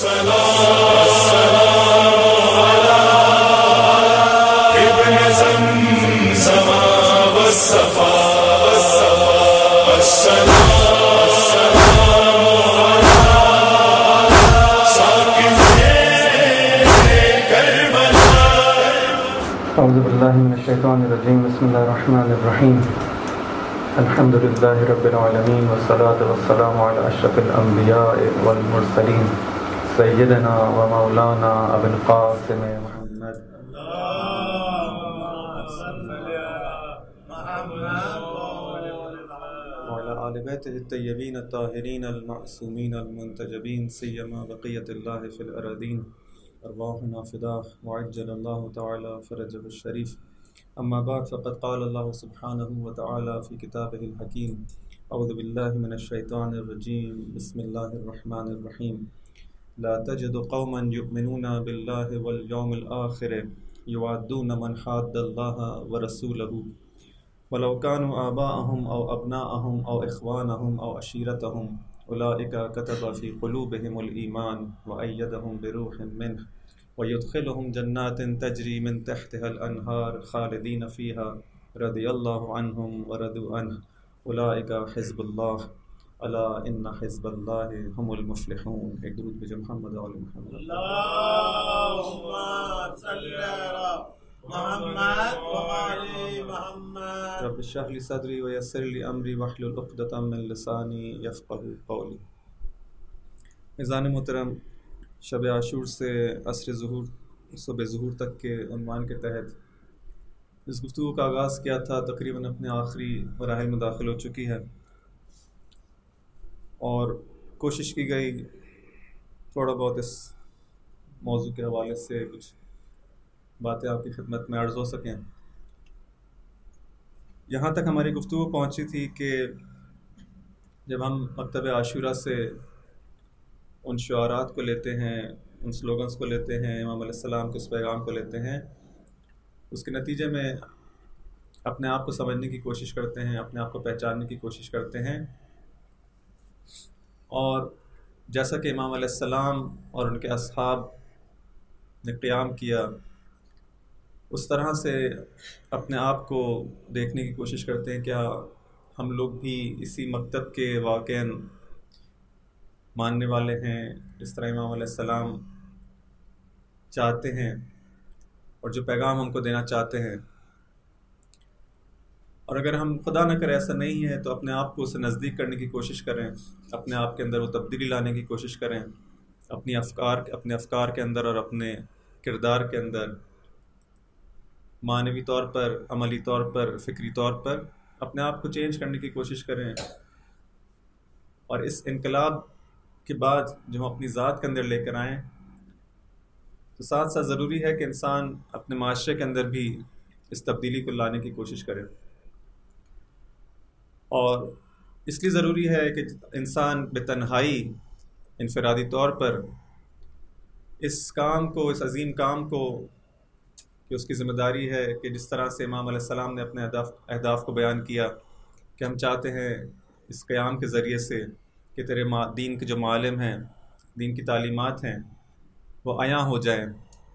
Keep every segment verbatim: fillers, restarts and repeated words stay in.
اعوذ باللہ من الشیطان الرجیم بسم اللہ الرحمن الرحیم الحمد للہ رب العالمین والصلاة والسلام علی اشرف الانبیاء والمرسلین سیدنا و مولانا ابو القاسم محمد وعلی آل بیتہ الطیبین الطاہرین المعصومین المنتجبین سیما بقیۃ اللہ فی الارضین ارواحنا فداہ وعجل اللہ تعالی فرجہ الشریف اما بعد فقد قال اللہ سبحانہ وتعالی فی کتابہ الحکیم اعوذ باللہ من الشیطان الرجیم بسم اللہ الرحمن الرحیم لا تجد قوما یؤمنون باللہ والیوم الآخر یوادون من حاد اللہ ورسولہ ولو كانوا آباءهم او ابناءهم او اخوانهم او عشیرتهم اولئک کتب فی قلوبهم الایمان وأیدهم بروح منه ويدخلهم جنات تجری من تحتها الانہار خالدین فیہا رضی اللہ عنہم ورضوا عنہ اولئک حزب اللہ الا ان حزب اللہ هم المفلحون۔ ایک درود بجا محمد و آل محمد۔ اللہم صلی علی محمد و آل محمد۔ رب اشرح لی صدری ویسر لی امری واحلل عقدۃ من لسانی یفقهوا قولی۔ میزان محترم، شب عاشور سے عصر ظہور صبح ظہور تک کے عنوان کے تحت اس گفتگو کا آغاز کیا تھا، تقریباً اپنے آخری مراحل میں داخل ہو چکی ہے، اور کوشش کی گئی تھوڑا بہت اس موضوع کے حوالے سے کچھ باتیں آپ کی خدمت میں عرض ہو سکیں۔ یہاں تک ہماری گفتگو پہنچی تھی کہ جب ہم مکتب عاشورہ سے ان شعارات کو لیتے ہیں، ان سلوگنز کو لیتے ہیں، امام علیہ السلام کے اس پیغام کو لیتے ہیں، اس کے نتیجے میں اپنے آپ کو سمجھنے کی کوشش کرتے ہیں، اپنے آپ کو پہچاننے کی کوشش کرتے ہیں، اور جیسا کہ امام علیہ السلام اور ان کے اصحاب نے قیام کیا، اس طرح سے اپنے آپ کو دیکھنے کی کوشش کرتے ہیں کیا ہم لوگ بھی اسی مکتب کے واقعاً ماننے والے ہیں جس طرح امام علیہ السلام چاہتے ہیں اور جو پیغام ہم کو دینا چاہتے ہیں، اور اگر ہم خدا نہ کرے ایسا نہیں ہے تو اپنے آپ کو اسے نزدیک کرنے کی کوشش کریں، اپنے آپ کے اندر وہ تبدیلی لانے کی کوشش کریں، اپنی افکار اپنے افکار کے اندر اور اپنے کردار کے اندر معنوی طور پر، عملی طور پر، فکری طور پر اپنے آپ کو چینج کرنے کی کوشش کریں، اور اس انقلاب کے بعد جو ہم اپنی ذات کے اندر لے کر آئیں تو ساتھ ساتھ ضروری ہے کہ انسان اپنے معاشرے کے اندر بھی اس تبدیلی کو لانے کی کوشش کرے، اور اس لیے ضروری ہے کہ انسان بے تنہائی انفرادی طور پر اس کام کو، اس عظیم کام کو، کہ اس کی ذمہ داری ہے کہ جس طرح سے امام علیہ السلام نے اپنے اہداف اہداف کو بیان کیا کہ ہم چاہتے ہیں اس قیام کے ذریعے سے کہ تیرے دین کے جو معالم ہیں، دین کی تعلیمات ہیں، وہ عیاں ہو جائیں،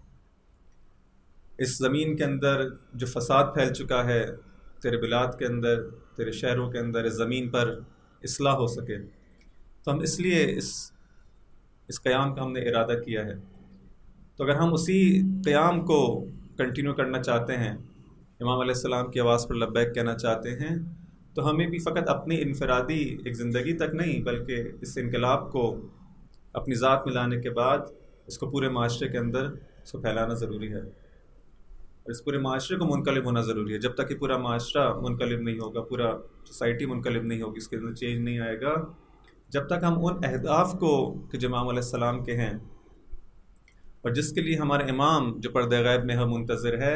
اس زمین کے اندر جو فساد پھیل چکا ہے تیرے بلاد کے اندر، تیرے شہروں کے اندر، اس زمین پر اصلاح ہو سکے۔ تو ہم اس لیے اس اس قیام کا ہم نے ارادہ کیا ہے۔ تو اگر ہم اسی قیام کو کنٹینیو کرنا چاہتے ہیں، امام علیہ السلام کی آواز پر لبیک کہنا چاہتے ہیں، تو ہمیں بھی فقط اپنی انفرادی ایک زندگی تک نہیں بلکہ اس انقلاب کو اپنی ذات میں لانے کے بعد اس کو پورے معاشرے کے اندر اس کو پھیلانا ضروری ہے، اور اس پورے معاشرے کو منقلب ہونا ضروری ہے۔ جب تک کہ پورا معاشرہ منقلب نہیں ہوگا، پورا سوسائٹی منقلب نہیں ہوگی، اس کے اندر چینج نہیں آئے گا، جب تک ہم ان اہداف کو کہ جو امام علیہ السلام کے ہیں اور جس کے لیے ہمارے امام جو پردہ غیب میں ہم منتظر ہے،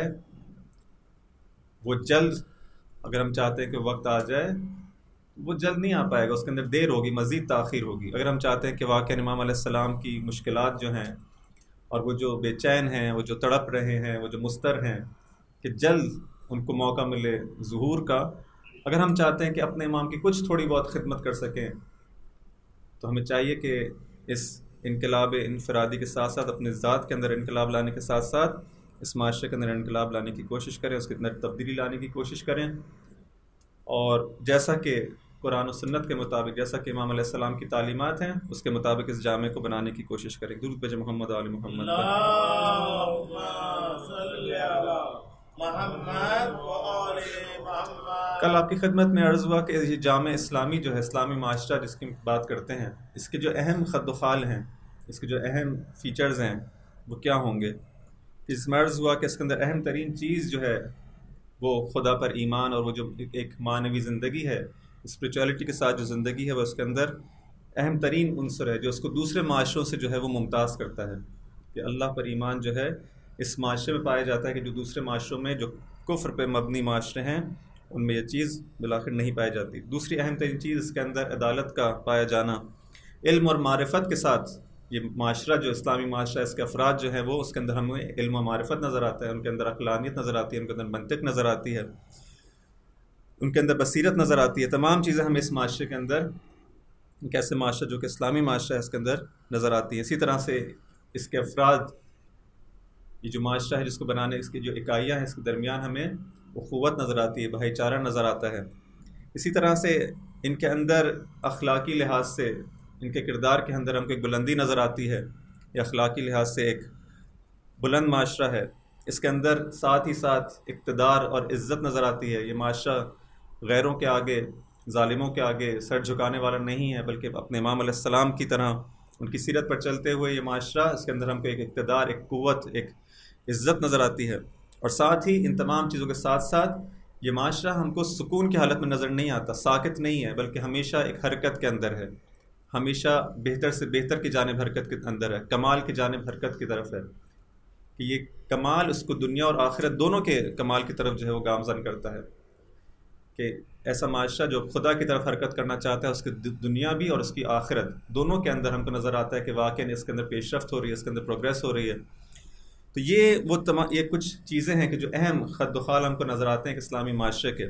وہ جلد اگر ہم چاہتے ہیں کہ وقت آ جائے، وہ جلد نہیں آ پائے گا، اس کے اندر دیر ہوگی، مزید تاخیر ہوگی۔ اگر ہم چاہتے ہیں کہ واقعا امام علیہ السلام کی مشکلات جو ہیں اور وہ جو بے چین ہیں، وہ جو تڑپ رہے ہیں، وہ جو مستر ہیں، کہ جلد ان کو موقع ملے ظہور کا، اگر ہم چاہتے ہیں کہ اپنے امام کی کچھ تھوڑی بہت خدمت کر سکیں، تو ہمیں چاہیے کہ اس انقلاب انفرادی کے ساتھ ساتھ اپنے ذات کے اندر انقلاب لانے کے ساتھ ساتھ اس معاشرے کے اندر انقلاب لانے کی کوشش کریں، اس کے اندر تبدیلی لانے کی کوشش کریں، اور جیسا کہ قرآن و سنت کے مطابق، جیسا کہ امام علیہ السلام کی تعلیمات ہیں، اس کے مطابق اس جامعے کو بنانے کی کوشش کریں۔ درود بھیجیں محمد و آل محمد پر۔ اللہم صلی علی محمد و آل محمد۔ کل آپ کی خدمت میں عرض ہوا کہ یہ جامع اسلامی جو ہے، اسلامی معاشرہ جس کی بات کرتے ہیں، اس کے جو اہم خد و خال ہیں، اس کے جو اہم فیچرز ہیں وہ کیا ہوں گے۔ اس میں عرض ہوا کہ اس کے اندر اہم ترین چیز جو ہے وہ خدا پر ایمان، اور وہ جو ایک معنوی زندگی ہے، اسپریچولیٹی کے ساتھ جو زندگی ہے، وہ اس کے اندر اہم ترین عنصر ہے جو اس کو دوسرے معاشروں سے جو ہے وہ ممتاز کرتا ہے، کہ اللہ پر ایمان جو ہے اس معاشرے میں پایا جاتا ہے کہ جو دوسرے معاشروں میں جو کفر پہ مبنی معاشرے ہیں ان میں یہ چیز بالآخر نہیں پائی جاتی۔ دوسری اہم ترین چیز اس کے اندر عدالت کا پایا جانا، علم اور معرفت کے ساتھ یہ معاشرہ جو اسلامی معاشرہ ہے، اس کے افراد جو ہیں وہ اس کے اندر ہمیں علم و معرفت نظر آتا ہے، ان کے اندر عقلانیت نظر آتی ہے، ان کے اندر منطق نظر آتی ہے، ان کے اندر بصیرت نظر آتی ہے۔ تمام چیزیں ہمیں اس معاشرے کے اندر ایک ایسے معاشرہ جو کہ اسلامی معاشرہ ہے اس کے اندر نظر آتی ہے۔ اسی طرح سے اس کے افراد، یہ جو معاشرہ ہے جس کو بنانے، اس کی جو اکائیاں ہیں، اس کے درمیان ہمیں اخوت نظر آتی ہے، بھائی چارہ نظر آتا ہے۔ اسی طرح سے ان کے اندر اخلاقی لحاظ سے، ان کے کردار کے اندر ہم کو ایک بلندی نظر آتی ہے، یہ اخلاقی لحاظ سے ایک بلند معاشرہ ہے۔ اس کے اندر ساتھ ہی ساتھ اقتدار اور عزت نظر آتی ہے۔ یہ معاشرہ غیروں کے آگے، ظالموں کے آگے سر جھکانے والا نہیں ہے، بلکہ اپنے امام علیہ السلام کی طرح ان کی سیرت پر چلتے ہوئے یہ معاشرہ، اس کے اندر ہم کو ایک اقتدار، ایک قوت، ایک عزت نظر آتی ہے۔ اور ساتھ ہی ان تمام چیزوں کے ساتھ ساتھ یہ معاشرہ ہم کو سکون کی حالت میں نظر نہیں آتا، ساکت نہیں ہے، بلکہ ہمیشہ ایک حرکت کے اندر ہے، ہمیشہ بہتر سے بہتر کی جانب حرکت کے اندر ہے، کمال کی جانب حرکت کی طرف ہے، کہ یہ کمال اس کو دنیا اور آخرت دونوں کے کمال کی طرف جو ہے وہ گامزن کرتا ہے، کہ ایسا معاشرہ جو خدا کی طرف حرکت کرنا چاہتا ہے، اس کی دنیا بھی اور اس کی آخرت دونوں کے اندر ہم کو نظر آتا ہے کہ واقعی اس کے اندر پیش رفت ہو رہی ہے، اس کے اندر پروگریس ہو رہی ہے۔ تو یہ وہ تمام یہ کچھ چیزیں ہیں کہ جو اہم خد و خال ہم کو نظر آتے ہیں کہ اسلامی معاشرے کے۔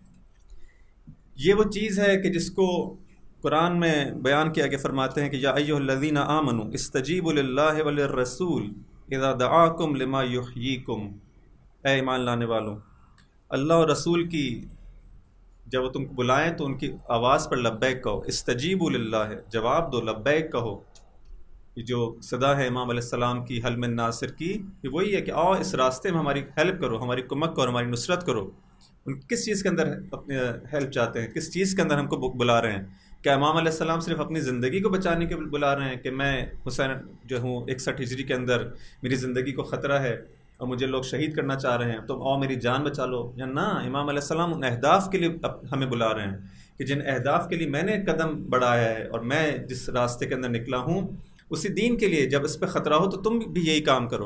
یہ وہ چیز ہے کہ جس کو قرآن میں بیان کیا کہ فرماتے ہیں کہ یا ایھا الذین آمنوا استجیبوا للہ وللرسول اذا دعاکم لما یحییکم، اے ایمان لانے والوں، اللہ اور رسول کی جب وہ تم کو بلائیں تو ان کی آواز پر لبیک کہو، استجیبوا للہ، جواب دو، لبیک کہو۔ یہ جو صدا ہے امام علیہ السلام کی حل من ناصر کی، یہ وہی ہے کہ آؤ اس راستے میں ہماری ہیلپ کرو، ہماری کمک کرو، ہماری نصرت کرو۔ ان کس چیز کے اندر اپنے ہیلپ چاہتے ہیں، کس چیز کے اندر ہم کو بلا رہے ہیں؟ کیا امام علیہ السلام صرف اپنی زندگی کو بچانے کے بلا رہے ہیں کہ میں حسین جو ہوں اکسٹھ ہجری کے اندر میری زندگی کو خطرہ ہے اور مجھے لوگ شہید کرنا چاہ رہے ہیں، تو آؤ میری جان بچا لو؟ یا نہ، امام علیہ السلام ان اہداف کے لیے ہمیں بلا رہے ہیں کہ جن اہداف کے لیے میں نے قدم بڑھایا ہے اور میں جس راستے کے اندر نکلا ہوں اسی دین کے لیے، جب اس پہ خطرہ ہو تو تم بھی یہی کام کرو۔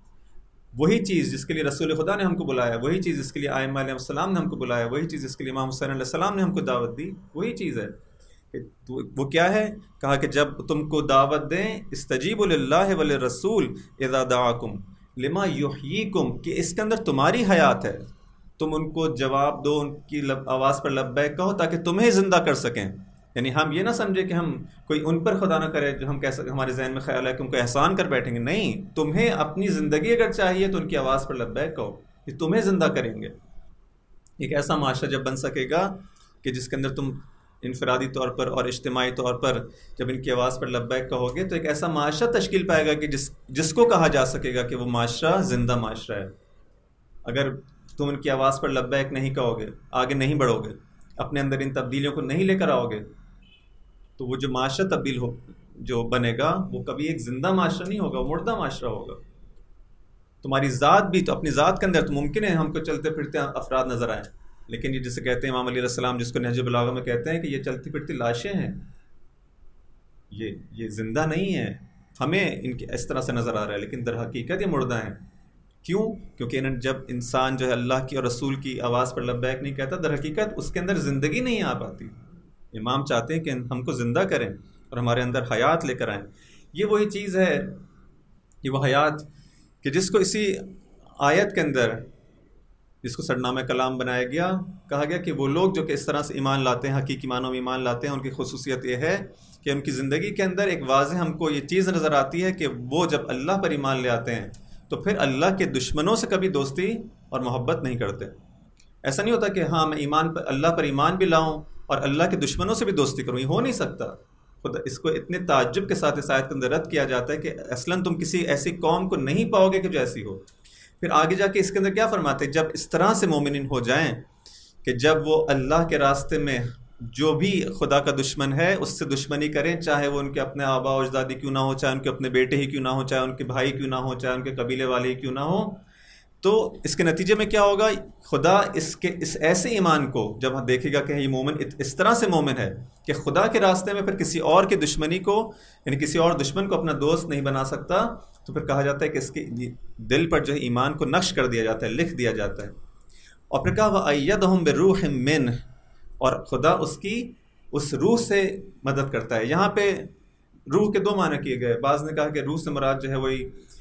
وہی چیز جس کے لیے رسول خدا نے ہم کو بلایا، وہی چیز جس کے لیے ائمہ علیہ السلام نے ہم کو بلایا، وہی چیز جس کے لیے امام حسین علیہ السلام نے ہم کو دعوت دی، وہی چیز ہے۔ وہ کیا ہے؟ کہا کہ جب تم کو دعوت دیں، استجیبوا للہ وللرسول اذا دعاکم لما یحییکم، کہ اس کے اندر تمہاری حیات ہے، تم ان کو جواب دو، ان کی آواز پر لبیک کہو تاکہ تمہیں زندہ کر سکیں۔ یعنی ہم یہ نہ سمجھے کہ ہم کوئی ان پر خدا نہ کرے جو ہم کہہ سکیں، ہمارے ذہن میں خیال ہے کہ ان کو احسان کر بیٹھیں گے، نہیں، تمہیں اپنی زندگی اگر چاہیے تو ان کی آواز پر لبیک کہو، یہ تمہیں زندہ کریں گے۔ ایک ایسا معاشرہ جب بن سکے گا کہ جس کے اندر تم انفرادی طور پر اور اجتماعی طور پر جب ان کی آواز پر لبیک کہو گے تو ایک ایسا معاشرہ تشکیل پائے گا کہ جس جس کو کہا جا سکے گا کہ وہ معاشرہ زندہ معاشرہ ہے۔ اگر تم ان کی آواز پر لبیک نہیں کہو گے، آگے نہیں بڑھو گے، اپنے اندر ان تبدیلیوں کو نہیں لے کر آؤ گے، تو وہ جو معاشرہ تبدیل ہو جو بنے گا وہ کبھی ایک زندہ معاشرہ نہیں ہوگا، وہ مردہ معاشرہ ہوگا۔ تمہاری ذات بھی تو اپنی ذات کے اندر تو ممکن ہے ہم کو چلتے پھرتے افراد نظر آئیں، لیکن یہ جسے کہتے ہیں امام علیہ السلام، جس کو نہج البلاغہ میں کہتے ہیں کہ یہ چلتی پھرتی لاشیں ہیں، یہ یہ زندہ نہیں ہے، ہمیں ان کی اس طرح سے نظر آ رہا ہے، لیکن در حقیقت یہ مردہ ہیں۔ کیوں؟ کیونکہ انہیں جب انسان جو ہے اللہ کی اور رسول کی آواز پر لبیک نہیں کہتا، در حقیقت اس کے اندر زندگی نہیں آ پاتی۔ امام چاہتے ہیں کہ ہم کو زندہ کریں اور ہمارے اندر حیات لے کر آئیں۔ یہ وہی چیز ہے، یہ وہ حیات کہ جس کو اسی آیت کے اندر جس کو سرنامہ کلام بنایا گیا، کہا گیا کہ وہ لوگ جو کہ اس طرح سے ایمان لاتے ہیں، حقیقی معنوں میں ایمان لاتے ہیں، ان کی خصوصیت یہ ہے کہ ان کی زندگی کے اندر ایک واضح ہم کو یہ چیز نظر آتی ہے کہ وہ جب اللہ پر ایمان لے آتے ہیں تو پھر اللہ کے دشمنوں سے کبھی دوستی اور محبت نہیں کرتے. ایسا نہیں ہوتا کہ ہاں میں ایمان پر اللہ پر ایمان بھی لاؤں اور اللہ کے دشمنوں سے بھی دوستی کروں، یہ ہو نہیں سکتا. خدا اس کو اتنے تعجب کے ساتھ اس آیت کے اندر رد کیا جاتا ہے کہ اصلاً تم کسی ایسی قوم کو نہیں پاؤ گے کہ جو ایسی ہو. پھر آگے جا کے اس کے اندر کیا فرماتے ہیں، جب اس طرح سے مومنین ہو جائیں کہ جب وہ اللہ کے راستے میں جو بھی خدا کا دشمن ہے اس سے دشمنی کریں، چاہے وہ ان کے اپنے آبا و اجدادی کیوں نہ ہو، چاہے ان کے اپنے بیٹے ہی کیوں نہ ہو، چاہے ان کے بھائی کیوں نہ ہو، چاہے ان کے قبیلے والے ہی کیوں نہ ہو، تو اس کے نتیجے میں کیا ہوگا، خدا اس کے اس ایسے ایمان کو جب ہم دیکھے گا کہ یہ مومن اس طرح سے مومن ہے کہ خدا کے راستے میں پھر کسی اور کی دشمنی کو، یعنی کسی اور دشمن کو اپنا دوست نہیں بنا سکتا، تو پھر کہا جاتا ہے کہ اس کے دل پر جو ہے ایمان کو نقش کر دیا جاتا ہے، لکھ دیا جاتا ہے. اور پھر کہا وَأَيَّدَهُم بِرُوحٍ مِّنْهُ، اور خدا اس کی اس روح سے مدد کرتا ہے. یہاں پہ روح کے دو معنی کیے گئے، بعض نے کہا کہ روح سے مراد جو ہے وہی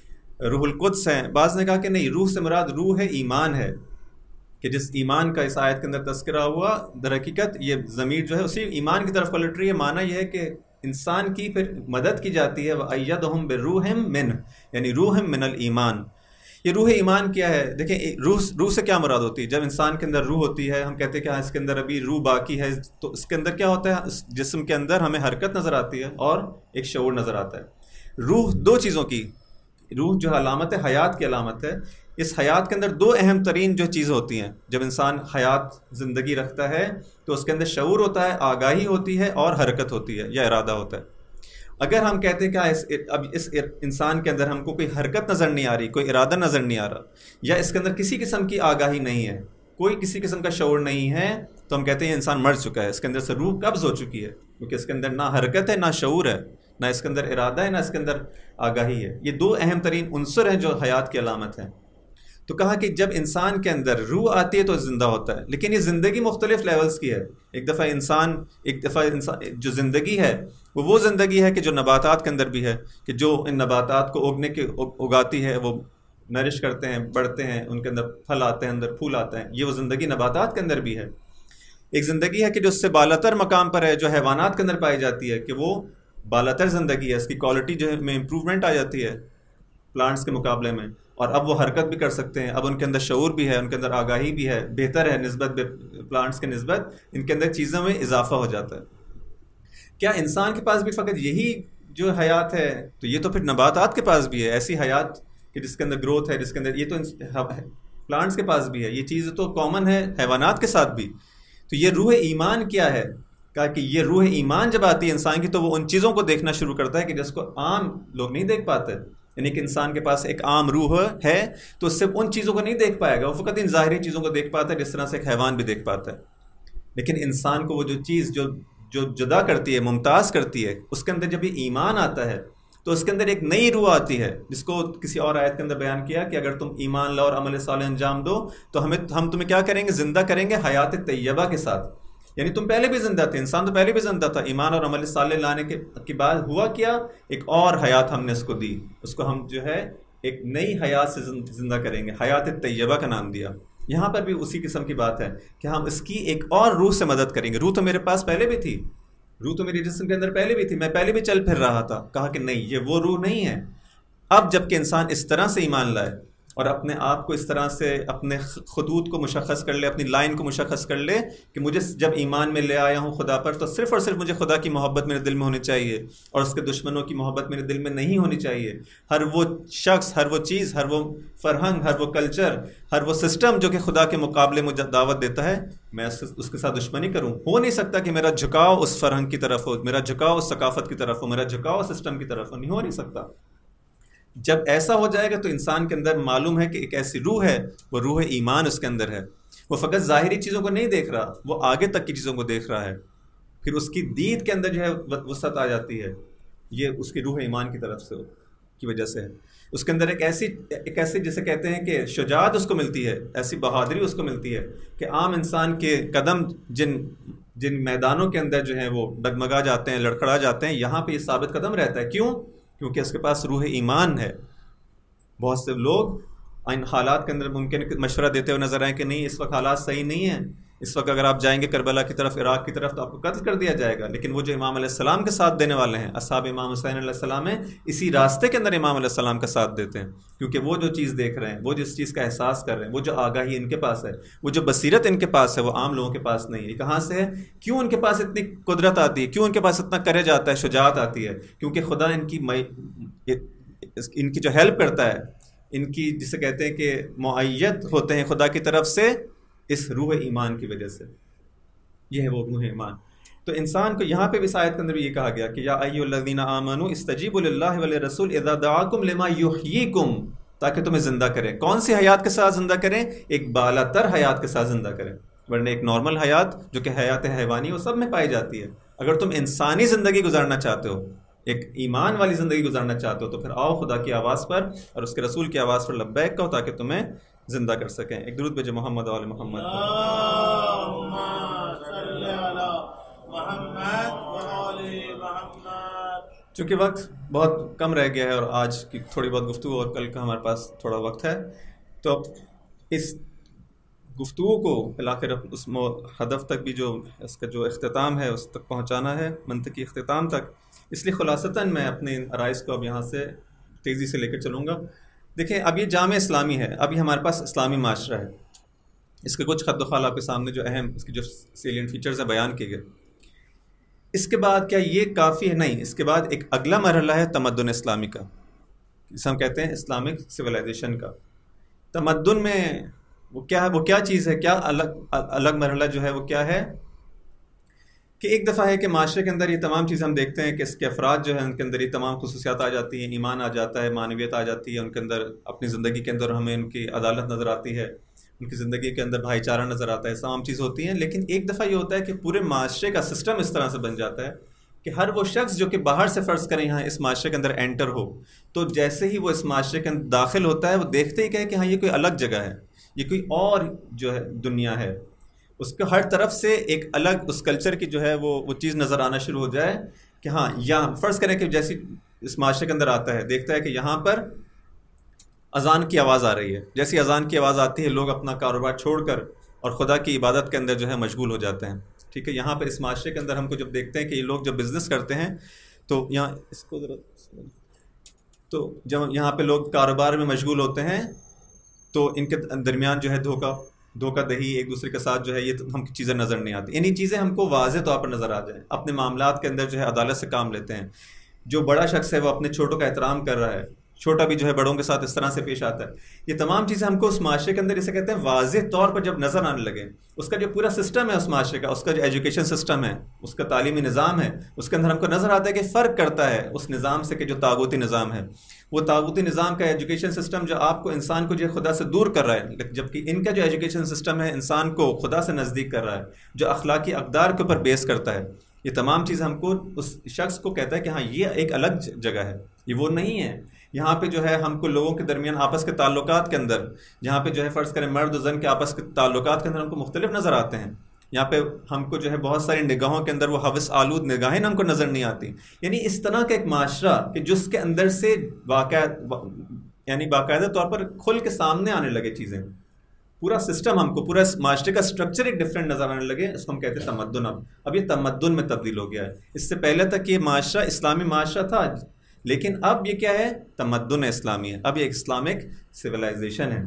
روح القدس ہیں، بعض نے کہا کہ نہیں، روح سے مراد روح ہے، ایمان ہے، کہ جس ایمان کا اس آیت کے اندر تذکرہ ہوا در حقیقت یہ ضمیر جو ہے اسی ایمان کی طرف پلٹ رہی ہے. معنی یہ ہے کہ انسان کی پھر مدد کی جاتی ہے، وَأَيَّدَهُم بِرُوحٍ مِّنْهُ، یعنی روح من الایمان. یہ روح ایمان کیا ہے؟ دیکھیں روح روح سے کیا مراد ہوتی ہے؟ جب انسان کے اندر روح ہوتی ہے، ہم کہتے ہیں کہ ہاں اس کے اندر ابھی روح باقی ہے، تو اس کے اندر کیا ہوتا ہے، اس جسم کے اندر ہمیں حرکت نظر آتی ہے اور ایک شعور نظر آتا ہے. روح دو چیزوں کی، روح جو علامت ہے حیات کی علامت ہے. اس حیات کے اندر دو اہم ترین جو چیزیں ہوتی ہیں، جب انسان حیات زندگی رکھتا ہے تو اس کے اندر شعور ہوتا ہے، آگاہی ہوتی ہے اور حرکت ہوتی ہے یا ارادہ ہوتا ہے. اگر ہم کہتے ہیں کہ اس اب اس انسان کے اندر ہم کو کوئی حرکت نظر نہیں آ رہی، کوئی ارادہ نظر نہیں آ رہا، یا اس کے اندر کسی قسم کی آگاہی نہیں ہے، کوئی کسی قسم کا شعور نہیں ہے، تو ہم کہتے ہیں یہ انسان مر چکا ہے، اس کے اندر سے روح قبض ہو چکی ہے، کیونکہ اس کے اندر نہ حرکت ہے، نہ شعور ہے، نہ اس کے اندر ارادہ ہے، نہ اس کے اندر آگاہی ہے. یہ دو اہم ترین عنصر ہیں جو حیات کی علامت ہیں. تو کہا کہ جب انسان کے اندر روح آتی ہے تو زندہ ہوتا ہے، لیکن یہ زندگی مختلف لیولز کی ہے. ایک دفعہ انسان ایک دفعہ انسان جو زندگی ہے وہ وہ زندگی ہے کہ جو نباتات کے اندر بھی ہے، کہ جو ان نباتات کو اگنے کے اگاتی ہے، وہ نرش کرتے ہیں، بڑھتے ہیں، ان کے اندر پھل آتے ہیں، اندر پھول آتے ہیں، یہ وہ زندگی نباتات کے اندر بھی ہے. ایک زندگی ہے کہ جو اس سے بالاتر مقام پر ہے، جو حیوانات کے اندر پائی جاتی ہے، کہ وہ بالاتر زندگی ہے، اس کی کوالٹی جو ہے میں امپروومنٹ آ جاتی ہے پلانٹس کے مقابلے میں، اور اب وہ حرکت بھی کر سکتے ہیں، اب ان کے اندر شعور بھی ہے، ان کے اندر آگاہی بھی ہے، بہتر ہے نسبت پلانٹس کے نسبت، ان کے اندر چیزوں میں اضافہ ہو جاتا ہے. کیا انسان کے پاس بھی فقط یہی جو حیات ہے؟ تو یہ تو پھر نباتات کے پاس بھی ہے ایسی حیات کہ جس کے اندر گروتھ ہے، جس کے اندر یہ تو پلانٹس کے پاس بھی ہے، یہ چیز تو کامن ہے حیوانات کے ساتھ بھی. تو یہ روح ایمان کیا ہے؟ کہا کہ یہ روح ایمان جب آتی ہے انسان کی تو وہ ان چیزوں کو دیکھنا شروع کرتا ہے کہ جس کو عام لوگ نہیں دیکھ پاتے. یعنی کہ انسان کے پاس ایک عام روح ہے تو اس سے ان چیزوں کو نہیں دیکھ پائے گا، وہ فقط ان ظاہری چیزوں کو دیکھ پاتا ہے جس طرح سے ایک حیوان بھی دیکھ پاتا ہے. لیکن انسان کو وہ جو چیز جو جو جدا کرتی ہے، ممتاز کرتی ہے، اس کے اندر جب یہ ایمان آتا ہے تو اس کے اندر ایک نئی روح آتی ہے، جس کو کسی اور آیت کے اندر بیان کیا کہ اگر تم ایمان لاؤ اور عمل صالح انجام دو تو ہمیں ہم تمہیں کیا کریں گے، زندہ کریں گے حیات طیبہ کے ساتھ. یعنی تم پہلے بھی زندہ تھے، انسان تو پہلے بھی زندہ تھا، ایمان اور عمل صالح لانے کے کے بعد ہوا کیا، ایک اور حیات ہم نے اس کو دی، اس کو ہم جو ہے ایک نئی حیات سے زندہ کریں گے، حیات طیبہ کا نام دیا. یہاں پر بھی اسی قسم کی بات ہے کہ ہم اس کی ایک اور روح سے مدد کریں گے. روح تو میرے پاس پہلے بھی تھی، روح تو میری جسم کے اندر پہلے بھی تھی، میں پہلے بھی چل پھر رہا تھا. کہا کہ نہیں، یہ وہ روح نہیں ہے. اب جب کہ انسان اس طرح سے ایمان لائے اور اپنے آپ کو اس طرح سے اپنے خطوط کو مشخص کر لے، اپنی لائن کو مشخص کر لے کہ مجھے جب ایمان میں لے آیا ہوں خدا پر تو صرف اور صرف مجھے خدا کی محبت میرے دل میں ہونی چاہیے اور اس کے دشمنوں کی محبت میرے دل میں نہیں ہونی چاہیے. ہر وہ شخص، ہر وہ چیز، ہر وہ فرہنگ، ہر وہ کلچر، ہر وہ سسٹم جو کہ خدا کے مقابلے مجھے دعوت دیتا ہے، میں اس کے ساتھ دشمنی کروں. ہو نہیں سکتا کہ میرا جھکاؤ اس فرہنگ کی طرف ہو، میرا جھکاؤ اس ثقافت کی طرف ہو، میرا جھکاؤ سسٹم کی طرف ہو، نہیں ہو نہیں سکتا. جب ایسا ہو جائے گا تو انسان کے اندر معلوم ہے کہ ایک ایسی روح ہے، وہ روح ایمان اس کے اندر ہے. وہ فقط ظاہری چیزوں کو نہیں دیکھ رہا، وہ آگے تک کی چیزوں کو دیکھ رہا ہے. پھر اس کی دید کے اندر جو ہے وسعت آ جاتی ہے، یہ اس کی روح ایمان کی طرف سے کی وجہ سے ہے. اس کے اندر ایک ایسی ایک ایسی جسے کہتے ہیں کہ شجاعت اس کو ملتی ہے، ایسی بہادری اس کو ملتی ہے کہ عام انسان کے قدم جن جن میدانوں کے اندر جو ہیں وہ ڈگمگا جاتے ہیں، لڑکھڑا جاتے ہیں، یہاں پہ یہ ثابت قدم رہتا ہے. کیوں؟ کیونکہ اس کے پاس روح ایمان ہے. بہت سے لوگ ان حالات کے اندر ممکن مشورہ دیتے ہوئے نظر آئیں کہ نہیں اس وقت حالات صحیح نہیں ہیں، اس وقت اگر آپ جائیں گے کربلا کی طرف، عراق کی طرف، تو آپ کو قتل کر دیا جائے گا، لیکن وہ جو امام علیہ السلام کے ساتھ دینے والے ہیں، اصحاب امام حسین علیہ السلام ہیں، اسی راستے کے اندر امام علیہ السلام کا ساتھ دیتے ہیں، کیونکہ وہ جو چیز دیکھ رہے ہیں، وہ جس چیز کا احساس کر رہے ہیں، وہ جو آگاہی ان کے پاس ہے، وہ جو بصیرت ان کے پاس ہے، وہ عام لوگوں کے پاس نہیں ہے۔ یہ کہاں سے ہے؟ کیوں ان کے پاس اتنی قدرت آتی ہے، کیوں ان کے پاس اتنا کریج آتا ہے، شجاعت آتی ہے؟ کیونکہ خدا ان کی ان کی جو ہیلپ کرتا ہے، ان کی جسے کہتے ہیں کہ معیت ہوتے ہیں خدا کی طرف سے، اس روح ایمان کی وجہ سے۔ یہ ہے وہ روح ایمان۔ تو انسان کو یہاں پہ بھی اس آیت کے اندر بھی یہ کہا گیا کہ یا ایھا الذین آمنوا استجیبوا للہ وللرسول اذا دعاکم لما یحییکم، تاکہ تمہیں زندہ کریں۔ کون سی حیات کے ساتھ زندہ کریں؟ ایک بالا تر حیات کے ساتھ زندہ کریں، ورنہ ایک نارمل حیات جو کہ حیات حیوانی وہ سب میں پائی جاتی ہے۔ اگر تم انسانی زندگی گزارنا چاہتے ہو، ایک ایمان والی زندگی گزارنا چاہتے ہو، تو پھر آؤ خدا کی آواز پر اور اس کے رسول کی آواز پر لبیک کہو، تاکہ تمہیں زندہ کر سکیں۔ ایک درود بھیجو محمد و آل محمد۔ اللہم صلی علی محمد و آل محمد۔ چونکہ وقت بہت کم رہ گیا ہے اور آج کی تھوڑی بہت گفتگو اور کل کا ہمارے پاس تھوڑا وقت ہے، تو اس گفتگو کو بالآخر اس ہدف تک بھی جو اس کا جو اختتام ہے اس تک پہنچانا ہے، منطقی اختتام تک۔ اس لیے خلاصتاً میں اپنے عرائض کو اب یہاں سے تیزی سے لے کر چلوں گا۔ دیکھیں، اب یہ جامع اسلامی ہے، اب یہ ہمارے پاس اسلامی معاشرہ ہے۔ اس کے کچھ خط و خال آپ کے سامنے جو اہم اس کے جو سیلینٹ فیچرز ہیں بیان کیے گئے۔ اس کے بعد کیا یہ کافی ہے؟ نہیں، اس کے بعد ایک اگلا مرحلہ ہے تمدن اسلامی کا، جسے ہم کہتے ہیں اسلامک سویلائزیشن کا۔ تمدن میں وہ کیا وہ کیا چیز ہے؟ کیا الگ الگ مرحلہ جو ہے وہ کیا ہے؟ کہ ایک دفعہ ہے کہ معاشرے کے اندر یہ تمام چیزیں ہم دیکھتے ہیں کہ اس کے افراد جو ہیں ان کے اندر یہ تمام خصوصیات آ جاتی ہیں، ایمان آ جاتا ہے، معنویت آ جاتی ہے ان کے اندر، اپنی زندگی کے اندر ہمیں ان کی عدالت نظر آتی ہے، ان کی زندگی کے اندر بھائی چارہ نظر آتا ہے، تمام چیز ہوتی ہیں۔ لیکن ایک دفعہ یہ ہوتا ہے کہ پورے معاشرے کا سسٹم اس طرح سے بن جاتا ہے کہ ہر وہ شخص جو کہ باہر سے فرض کریں یہاں اس معاشرے کے اندر انٹر ہو، تو جیسے ہی وہ اس معاشرے کے اندر داخل ہوتا ہے، وہ دیکھتے ہی کہے کہ ہاں یہ کوئی الگ جگہ ہے، یہ کوئی اور جو ہے دنیا ہے، اس کو ہر طرف سے ایک الگ اس کلچر کی جو ہے وہ وہ چیز نظر آنا شروع ہو جائے کہ ہاں یہاں فرض کریں کہ جیسی اس معاشرے کے اندر آتا ہے، دیکھتا ہے کہ یہاں پر اذان کی آواز آ رہی ہے، جیسی اذان کی آواز آتی ہے لوگ اپنا کاروبار چھوڑ کر اور خدا کی عبادت کے اندر جو ہے مشغول ہو جاتے ہیں۔ ٹھیک ہے، یہاں پر اس معاشرے کے اندر ہم کو جب دیکھتے ہیں کہ یہ لوگ جب بزنس کرتے ہیں تو یہاں اس کو ذرا تو جب یہاں پہ لوگ کاروبار میں مشغول ہوتے ہیں تو ان کے درمیان جو ہے دھوکہ دھوکہ دہی ایک دوسرے کے ساتھ جو ہے یہ ہم کی چیزیں نظر نہیں آتی، یعنی چیزیں ہم کو واضح طور پر نظر آ جائیں۔ اپنے معاملات کے اندر جو ہے عدالت سے کام لیتے ہیں، جو بڑا شخص ہے وہ اپنے چھوٹوں کا احترام کر رہا ہے، چھوٹا بھی جو ہے بڑوں کے ساتھ اس طرح سے پیش آتا ہے۔ یہ تمام چیزیں ہم کو اس معاشرے کے اندر اسے کہتے ہیں واضح طور پر جب نظر آنے لگیں، اس کا جو پورا سسٹم ہے اس معاشرے کا، اس کا جو ایجوکیشن سسٹم ہے، اس کا تعلیمی نظام ہے، اس کے اندر ہم کو نظر آتا ہے کہ فرق کرتا ہے اس نظام سے کہ جو طاغوتی نظام ہے۔ وہ طاغوتی نظام کا ایجوکیشن سسٹم جو آپ کو انسان کو جو خدا سے دور کر رہا ہے، جبکہ ان کا جو ایجوکیشن سسٹم ہے انسان کو خدا سے نزدیک کر رہا ہے، جو اخلاقی اقدار کے اوپر بیس کرتا ہے۔ یہ تمام چیزیں ہم کو اس شخص کو کہتا ہے کہ ہاں یہ ایک الگ جگہ ہے، یہ وہ نہیں ہے۔ یہاں پہ جو ہے ہم کو لوگوں کے درمیان آپس کے تعلقات کے اندر، جہاں پہ جو ہے فرض کریں مرد و زن کے آپس کے تعلقات کے اندر ہم کو مختلف نظر آتے ہیں، یہاں پہ ہم کو جو ہے بہت ساری نگاہوں کے اندر وہ حوث آلود نگاہیں ہم کو نظر نہیں آتی۔ یعنی اس طرح کا ایک معاشرہ کہ جس کے اندر سے باقاعدہ یعنی باقاعدہ طور پر کھل کے سامنے آنے لگے چیزیں، پورا سسٹم ہم کو، پورا معاشرے کا سٹرکچر ایک ڈفرینٹ نظر آنے لگے، اس کو ہم کہتے ہیں تمدن۔ اب اب یہ تمدن میں تبدیل ہو گیا ہے۔ اس سے پہلے تک یہ معاشرہ اسلامی معاشرہ تھا، لیکن اب یہ کیا ہے؟ تمدن اسلامی ہے، اب یہ اسلامک سویلائزیشن ہے۔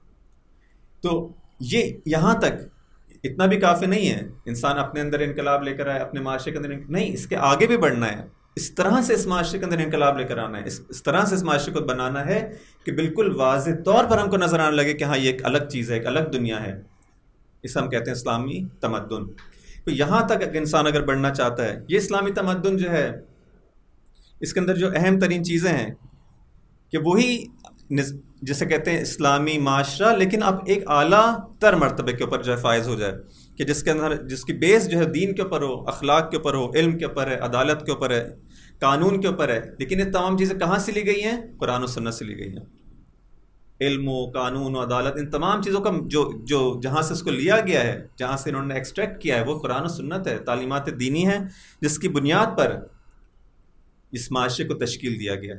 تو یہ یہاں تک اتنا بھی کافی نہیں ہے، انسان اپنے اندر انقلاب لے کر آئے، اپنے معاشرے کے اندر انق... نہیں، اس کے آگے بھی بڑھنا ہے، اس طرح سے اس معاشرے کے اندر انقلاب لے کر آنا ہے، اس اس طرح سے اس معاشرے کو بنانا ہے کہ بالکل واضح طور پر ہم کو نظر آنے لگے کہ ہاں یہ ایک الگ چیز ہے، ایک الگ دنیا ہے۔ اسے ہم کہتے ہیں اسلامی تمدن۔ تو یہاں تک انسان اگر بڑھنا چاہتا ہے، یہ اسلامی تمدن جو ہے اس کے اندر جو اہم ترین چیزیں ہیں کہ وہی جسے کہتے ہیں اسلامی معاشرہ، لیکن اب ایک اعلیٰ تر مرتبے کے اوپر جو ہے فائز ہو جائے، کہ جس کے اندر جس کی بیس جو ہے دین کے اوپر ہو، اخلاق کے اوپر ہو، علم کے اوپر ہے، عدالت کے اوپر ہے، قانون کے اوپر ہے۔ لیکن یہ تمام چیزیں کہاں سے لی گئی ہیں؟ قرآن و سنت سے لی گئی ہیں۔ علم و قانون و عدالت، ان تمام چیزوں کا جو جو جہاں سے اس کو لیا گیا ہے، جہاں سے انہوں نے ایکسٹریکٹ کیا ہے، وہ قرآن و سنت ہے، تعلیمات دینی ہیں، جس کی بنیاد پر اس معاشرے کو تشکیل دیا گیا ہے۔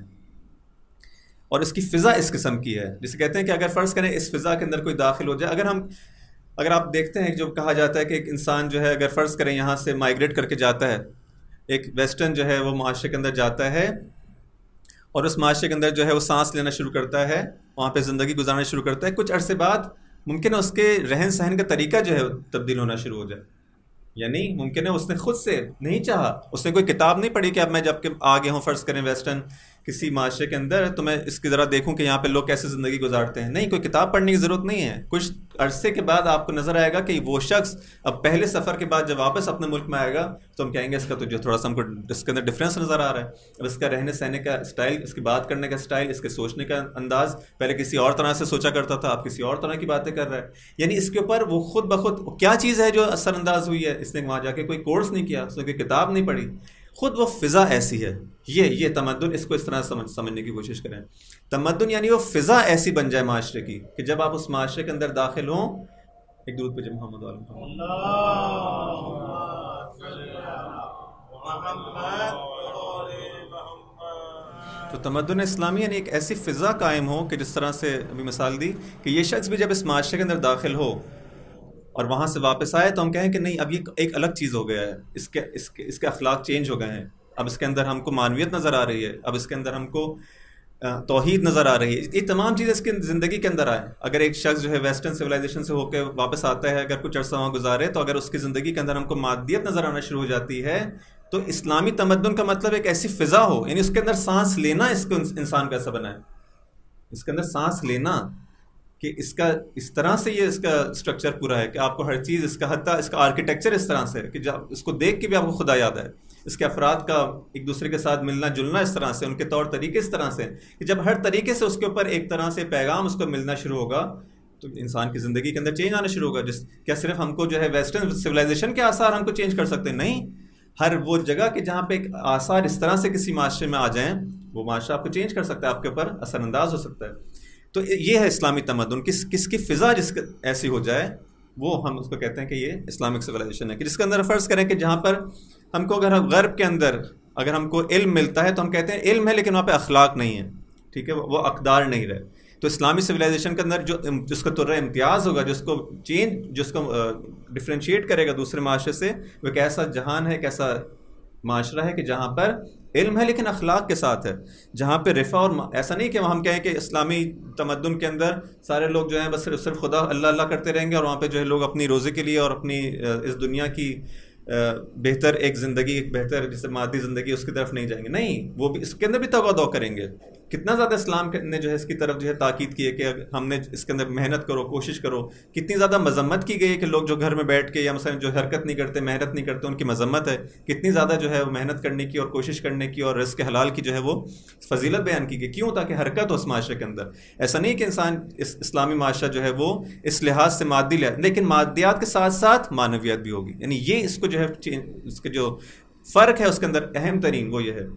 اور اس کی فضا اس قسم کی ہے، جسے کہتے ہیں کہ اگر فرض کریں اس فضا کے اندر کوئی داخل ہو جائے، اگر ہم اگر آپ دیکھتے ہیں جو کہا جاتا ہے کہ ایک انسان جو ہے اگر فرض کریں یہاں سے مائگریٹ کر کے جاتا ہے، ایک ویسٹرن جو ہے وہ معاشرے کے اندر جاتا ہے اور اس معاشرے کے اندر جو ہے وہ سانس لینا شروع کرتا ہے، وہاں پہ زندگی گزارنا شروع کرتا ہے، کچھ عرصے بعد ممکن ہے اس کے رہن سہن کا طریقہ جو ہے تبدیل ہونا شروع ہو جائے. یعنی ممکن ہے اس نے خود سے نہیں چاہا، اس نے کوئی کتاب نہیں پڑھی کہ اب میں جب کہ آ گیا ہوں فرض کریں ویسٹرن کسی معاشرے کے اندر تو میں اس کی ذرا دیکھوں کہ یہاں پہ لوگ کیسے زندگی گزارتے ہیں. نہیں، کوئی کتاب پڑھنے کی ضرورت نہیں ہے. کچھ عرصے کے بعد آپ کو نظر آئے گا کہ وہ شخص اب پہلے سفر کے بعد جب واپس اپنے ملک میں آئے گا تو ہم کہیں گے اس کا تو جو تھوڑا سا ہم کو اس کے اندر ڈفرینس نظر آ رہا ہے. اب اس کا رہنے سہنے کا اسٹائل، اس کی بات کرنے کا اسٹائل، اس کے سوچنے کا انداز، پہلے کسی اور طرح سے سوچا کرتا تھا، اب کسی اور طرح کی باتیں کر رہا ہے. یعنی اس کے اوپر وہ خود بخود کیا چیز ہے جو اثر انداز ہوئی ہے؟ اس نے وہاں جا کے کوئی کورس نہیں کیا، اس نے کوئی کتاب نہیں پڑھی، خود وہ فضا ایسی ہے. یہ یہ تمدن، اس کو اس طرح سمجھ سمجھنے کی کوشش کریں. تمدن یعنی وہ فضا ایسی بن جائے معاشرے کی کہ جب آپ اس معاشرے کے اندر داخل ہوں، ایک درود پہ محمد علیہ محمد. تو تمدن اسلامی یعنی ایک ایسی فضا قائم ہو کہ جس طرح سے ابھی مثال دی کہ یہ شخص بھی جب اس معاشرے کے اندر داخل ہو اور وہاں سے واپس آئے تو ہم کہیں کہ نہیں اب یہ ایک الگ چیز ہو گیا ہے، اس کے اس کے اس کے اخلاق چینج ہو گئے ہیں. اب اس کے اندر ہم کو معنویت نظر آ رہی ہے، اب اس کے اندر ہم کو توحید نظر آ رہی ہے. یہ تمام چیزیں اس کی زندگی کے اندر آئیں. اگر ایک شخص جو ہے ویسٹرن سویلائزیشن سے ہو کے واپس آتا ہے، اگر کچھ عرصہ وہاں گزارے، تو اگر اس کی زندگی کے اندر ہم کو مادیت نظر آنا شروع ہو جاتی ہے تو اسلامی تمدن کا مطلب ایک ایسی فضا ہو، یعنی اس کے اندر سانس لینا اس کو انسان کا ایسا بنا ہے، اس کے اندر سانس لینا کہ اس کا اس طرح سے یہ اس کا اسٹرکچر پورا ہے کہ آپ کو ہر چیز اس کا حتیٰ اس کا آرکیٹیکچر اس طرح سے ہے کہ جب اس کو دیکھ کے بھی آپ کو خدا یاد ہے. اس کے افراد کا ایک دوسرے کے ساتھ ملنا جلنا اس طرح سے، ان کے طور طریقے اس طرح سے کہ جب ہر طریقے سے اس کے اوپر ایک طرح سے پیغام اس کو ملنا شروع ہوگا تو انسان کی زندگی کے اندر چینج آنا شروع ہوگا. جس کیا صرف ہم کو جو ہے ویسٹرن سویلائزیشن کے آثار ہم کو چینج کر سکتے ہیں؟ نہیں، ہر وہ جگہ کہ جہاں پہ ایک آثار اس طرح سے کسی معاشرے میں آ جائیں وہ معاشرہ آپ کو چینج کر سکتا ہے، آپ کے اوپر اثر انداز ہو سکتا ہے. تو یہ ہے اسلامی تمدن، کس کس کی فضا جس ایسی ہو جائے وہ ہم اس کو کہتے ہیں کہ یہ اسلامک سویلائزیشن ہے. کہ جس کے اندر فرض کریں کہ جہاں پر ہم کو اگر ہم غرب کے اندر اگر ہم کو علم ملتا ہے تو ہم کہتے ہیں علم ہے لیکن وہاں پہ اخلاق نہیں ہے، ٹھیک ہے، وہ اقدار نہیں رہے. تو اسلامی سویلائزیشن کے اندر جو جس کا طور امتیاز ہوگا، جس کو چینج جس کو ڈفرینشیٹ کرے گا دوسرے معاشرے سے، وہ ایک ایسا جہان ہے، ایک ایسا معاشرہ ہے کہ جہاں پر علم ہے لیکن اخلاق کے ساتھ ہے، جہاں پہ رفع اور ایسا نہیں کہ ہم کہیں کہ اسلامی تمدن کے اندر سارے لوگ جو ہیں بس صرف صرف خدا اللہ اللہ کرتے رہیں گے اور وہاں پہ جو ہے لوگ اپنی روزی کے لیے اور اپنی اس دنیا کی بہتر ایک زندگی، ایک بہتر جیسے مادی زندگی اس کی طرف نہیں جائیں گے. نہیں، وہ بھی اس کے اندر بھی تغادو کریں گے. کتنا زیادہ اسلام نے جو ہے اس کی طرف جو ہے تاکید کی ہے کہ ہم نے اس کے اندر محنت کرو، کوشش کرو. کتنی زیادہ مذمت کی گئی ہے کہ لوگ جو گھر میں بیٹھ کے یا مثلا جو حرکت نہیں کرتے، محنت نہیں کرتے، ان کی مذمت ہے. کتنی زیادہ جو ہے محنت کرنے کی اور کوشش کرنے کی اور رزق حلال کی جو ہے وہ فضیلت بیان کی گئی. کیوں؟ تاکہ حرکت ہو اس معاشرے کے اندر. ایسا نہیں کہ انسان اس اسلامی معاشرہ جو ہے وہ اس لحاظ سے مادی لحاظ، لیکن مادیات کے ساتھ ساتھ معنویات بھی ہوگی. یعنی یہ اس کو جو ہے اس کے جو فرق ہے اس کے اندر اہم ترین وہ یہ ہے.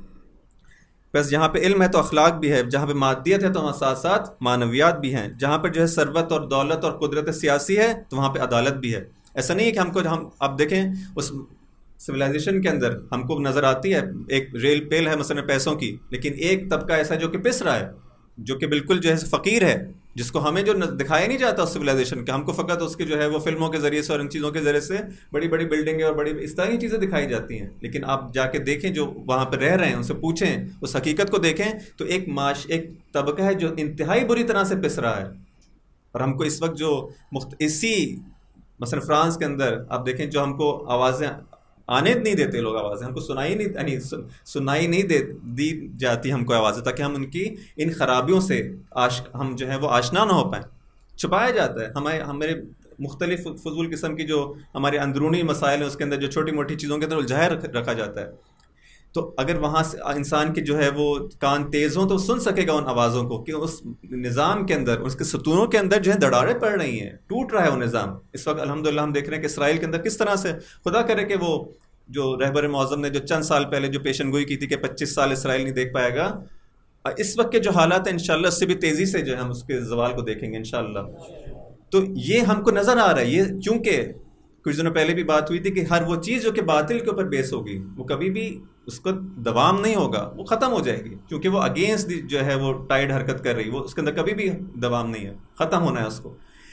بس جہاں پہ علم ہے تو اخلاق بھی ہے، جہاں پہ مادیت ہے تو وہاں ساتھ ساتھ معنویات بھی ہیں. جہاں پہ جو ہے ثروت اور دولت اور قدرت سیاسی ہے تو وہاں پہ عدالت بھی ہے. ایسا نہیں ہے کہ ہم کو ہم اب دیکھیں اس سویلائزیشن کے اندر ہم کو نظر آتی ہے ایک ریل پیل ہے مثلا پیسوں کی، لیکن ایک طبقہ ایسا جو کہ پس رہا ہے، جو کہ بالکل جو ہے فقیر ہے، جس کو ہمیں جو دکھایا نہیں جاتا اس سویلائزیشن کے. ہم کو فقط اس کے جو ہے وہ فلموں کے ذریعے سے اور ان چیزوں کے ذریعے سے بڑی بڑی بلڈنگیں اور بڑی اس طرح کی چیزیں دکھائی جاتی ہیں. لیکن آپ جا کے دیکھیں جو وہاں پہ رہ رہے ہیں، ان سے پوچھیں، اس حقیقت کو دیکھیں تو ایک معاش ایک طبقہ ہے جو انتہائی بری طرح سے پس رہا ہے. اور ہم کو اس وقت جو مخت... اسی مثلا فرانس کے اندر آپ دیکھیں جو ہم کو آوازیں آنے نہیں دیتے لوگ، آوازیں ہم کو سنائی نہیں یعنی سنائی نہیں دے دی جاتی ہم کو آوازیں، تاکہ ہم ان کی ان خرابیوں سے آش ہم جو ہے وہ آشنا نہ ہو پائیں. چھپایا جاتا ہے ہمارے ہمارے مختلف فضول قسم کی جو ہمارے اندرونی مسائل ہیں اس کے اندر جو چھوٹی موٹی چیزوں کے اندر الجھائے رکھا جاتا ہے. تو اگر وہاں سے انسان کے جو ہے وہ کان تیز ہوں تو سن سکے گا ان آوازوں کو کہ اس نظام کے اندر، اس کے ستونوں کے اندر جو ہے دراڑیں پڑ رہی ہیں، ٹوٹ رہا ہے وہ نظام. اس وقت الحمدللہ ہم دیکھ رہے ہیں کہ اسرائیل کے اندر کس طرح سے خدا کرے کہ وہ جو رہبر معظم نے جو چند سال پہلے جو پیشن گوئی کی تھی کہ پچیس سال اسرائیل نہیں دیکھ پائے گا، اس وقت کے جو حالات ہیں انشاءاللہ اس سے بھی تیزی سے جو ہے ہم اس کے زوال کو دیکھیں گے انشاءاللہ. تو یہ ہم کو نظر آ رہا ہے. یہ چونکہ کچھ دنوں پہلے بھی بات ہوئی تھی کہ ہر وہ چیز جو کہ باطل کے اوپر بیس ہوگی وہ کبھی بھی اس کو دوام نہیں ہوگا، وہ ختم ہو جائے گی، کیونکہ وہ اگینسٹ جو ہے وہ ٹائڈ حرکت کر رہی، وہ اس کے اندر کبھی بھی دوام نہیں ہے، ختم ہونا ہے اس کو.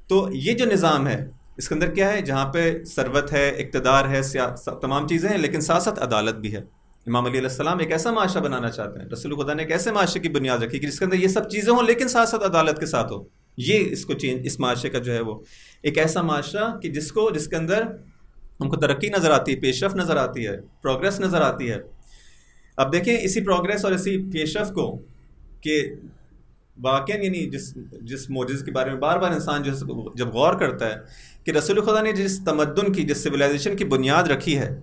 تو یہ جو نظام ہے اس کے اندر کیا ہے؟ جہاں پہ ثروت ہے، اقتدار ہے، تمام چیزیں ہیں، لیکن ساتھ ساتھ عدالت بھی ہے۔ امام علی علیہ السلام ایک ایسا معاشرہ بنانا چاہتے ہیں، رسول خدا نے ایک ایسے معاشرے کی بنیاد رکھی کہ جس کے اندر یہ سب چیزیں ہوں لیکن ساتھ ساتھ عدالت کے ساتھ ہو۔ یہ اس کو چینج، اس معاشرے کا جو ہے وہ ایک ایسا معاشرہ کہ جس کو جس کے اندر ہم کو ترقی نظر آتی ہے، پیش رفت نظر آتی ہے، پروگریس نظر آتی ہے۔ اب دیکھیں اسی پروگریس اور اسی پیش رفت کو کہ واقعاً یعنی جس جس معجزے کے بارے میں بار بار انسان جو ہے جب غور کرتا ہے کہ رسول خدا نے جس تمدن کی، جس سویلائزیشن کی بنیاد رکھی ہے،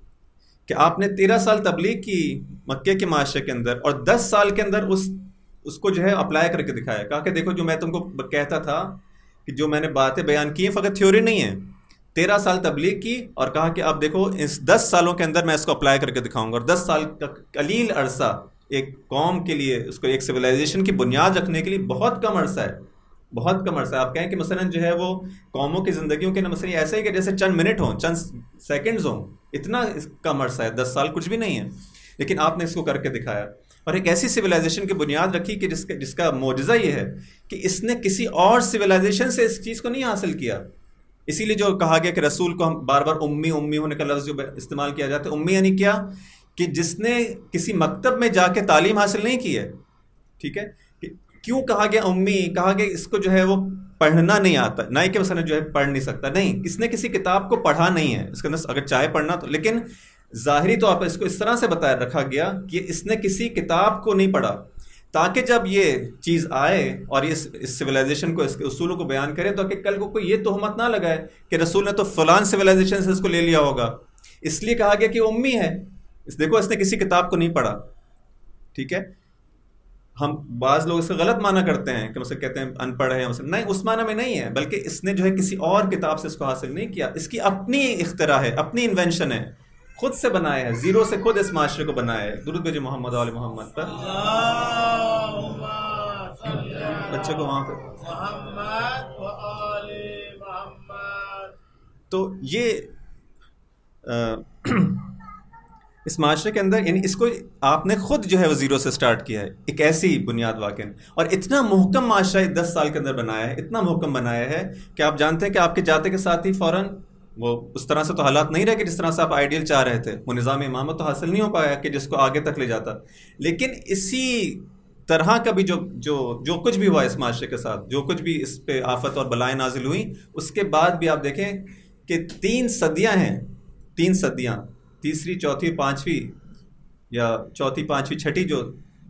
کہ آپ نے تیرہ سال تبلیغ کی مکے کے معاشرے کے اندر اور دس سال کے اندر اس اس کو جو ہے اپلائی کر کے دکھایا، کہا کہ دیکھو جو میں تم کو کہتا تھا کہ جو میں نے باتیں بیان کی ہیں فقط تھیوری نہیں ہے۔ تیرہ سال تبلیغ کی اور کہا کہ اب دیکھو اس دس سالوں کے اندر میں اس کو اپلائی کر کے دکھاؤں گا، اور دس سال کا قلیل عرصہ ایک قوم کے لیے، اس کو ایک سویلائزیشن کی بنیاد رکھنے کے لیے بہت کم عرصہ ہے، بہت کم عرصہ ہے۔ آپ کہیں کہ مثلا جو ہے وہ قوموں کی زندگیوں کے مثلا ایسا ہی کہ جیسے چند منٹ ہوں، چند سیکنڈز ہوں، اتنا کم عرصہ ہے، دس سال کچھ بھی نہیں ہے، لیکن آپ نے اس کو کر کے دکھایا اور ایک ایسی سویلائزیشن کی بنیاد رکھی کہ جس کا جس کا معجزہ یہ ہے کہ اس نے کسی اور سویلائزیشن سے اس چیز کو نہیں حاصل کیا۔ اسی لیے جو کہا گیا کہ رسول کو ہم بار بار امی امی ہونے کا لفظ جو استعمال کیا جاتا ہے، امی یعنی کیا؟ کہ جس نے کسی مکتب میں جا کے تعلیم حاصل نہیں کی ہے، ٹھیک ہے؟ کیوں کہا گیا امی؟ کہا کہ اس کو جو ہے وہ پڑھنا نہیں آتا، نہ ہی کہ مثلا جو ہے پڑھ نہیں سکتا، نہیں، کس نے کسی کتاب کو پڑھا نہیں ہے، اس کے اندر اگر چاہے پڑھنا تو، لیکن ظاہری طور پر اس کو اس طرح سے بتایا رکھا گیا کہ اس نے کسی کتاب کو نہیں پڑھا، تاکہ جب یہ چیز آئے اور یہ اس سویلائزیشن کو، اس کے اصولوں کو بیان کرے تو کہ کل کو کوئی یہ تہمت نہ لگائے کہ رسول نے تو فلان سویلائزیشن سے اس کو لے لیا ہوگا۔ اس لیے کہا گیا کہ امی ہے، اس دیکھو اس نے کسی کتاب کو نہیں پڑھا، ٹھیک ہے؟ ہم بعض لوگ اس سے غلط معنی کرتے ہیں کہ مثلا کہتے ہیں ان پڑھ ہے، مثلا نہیں، اس معنی میں نہیں ہے، بلکہ اس نے جو ہے کسی اور کتاب سے اس کو حاصل نہیں کیا، اس کی اپنی اختراع ہے، اپنی انوینشن ہے، خود سے بنایا ہے، زیرو سے خود اس معاشرے کو بنایا ہے۔ درود بھیجو محمد آل محمد پر، بچے کو وہاں پہ محمد و آل محمد۔ تو یہ اس معاشرے کے اندر یعنی اس کو آپ نے خود جو ہے وہ زیرو سے سٹارٹ کیا ہے، ایک ایسی بنیاد واقع، اور اتنا محکم معاشرہ دس سال کے اندر بنایا ہے، اتنا محکم بنایا ہے کہ آپ جانتے ہیں کہ آپ کے جاتے کے ساتھ ہی فوراً وہ اس طرح سے تو حالات نہیں رہے کہ جس طرح سے آپ آئیڈیل چاہ رہے تھے، وہ نظام امامت تو حاصل نہیں ہو پایا کہ جس کو آگے تک لے جاتا، لیکن اسی طرح کا بھی جو جو جو کچھ بھی ہوا اس معاشرے کے ساتھ، جو کچھ بھی اس پہ آفت اور بلائیں نازل ہوئیں، اس کے بعد بھی آپ دیکھیں کہ تین صدیاں ہیں، تین صدیاں، تیسری، چوتھی، پانچویں یا چوتھی، پانچویں، چھٹی جو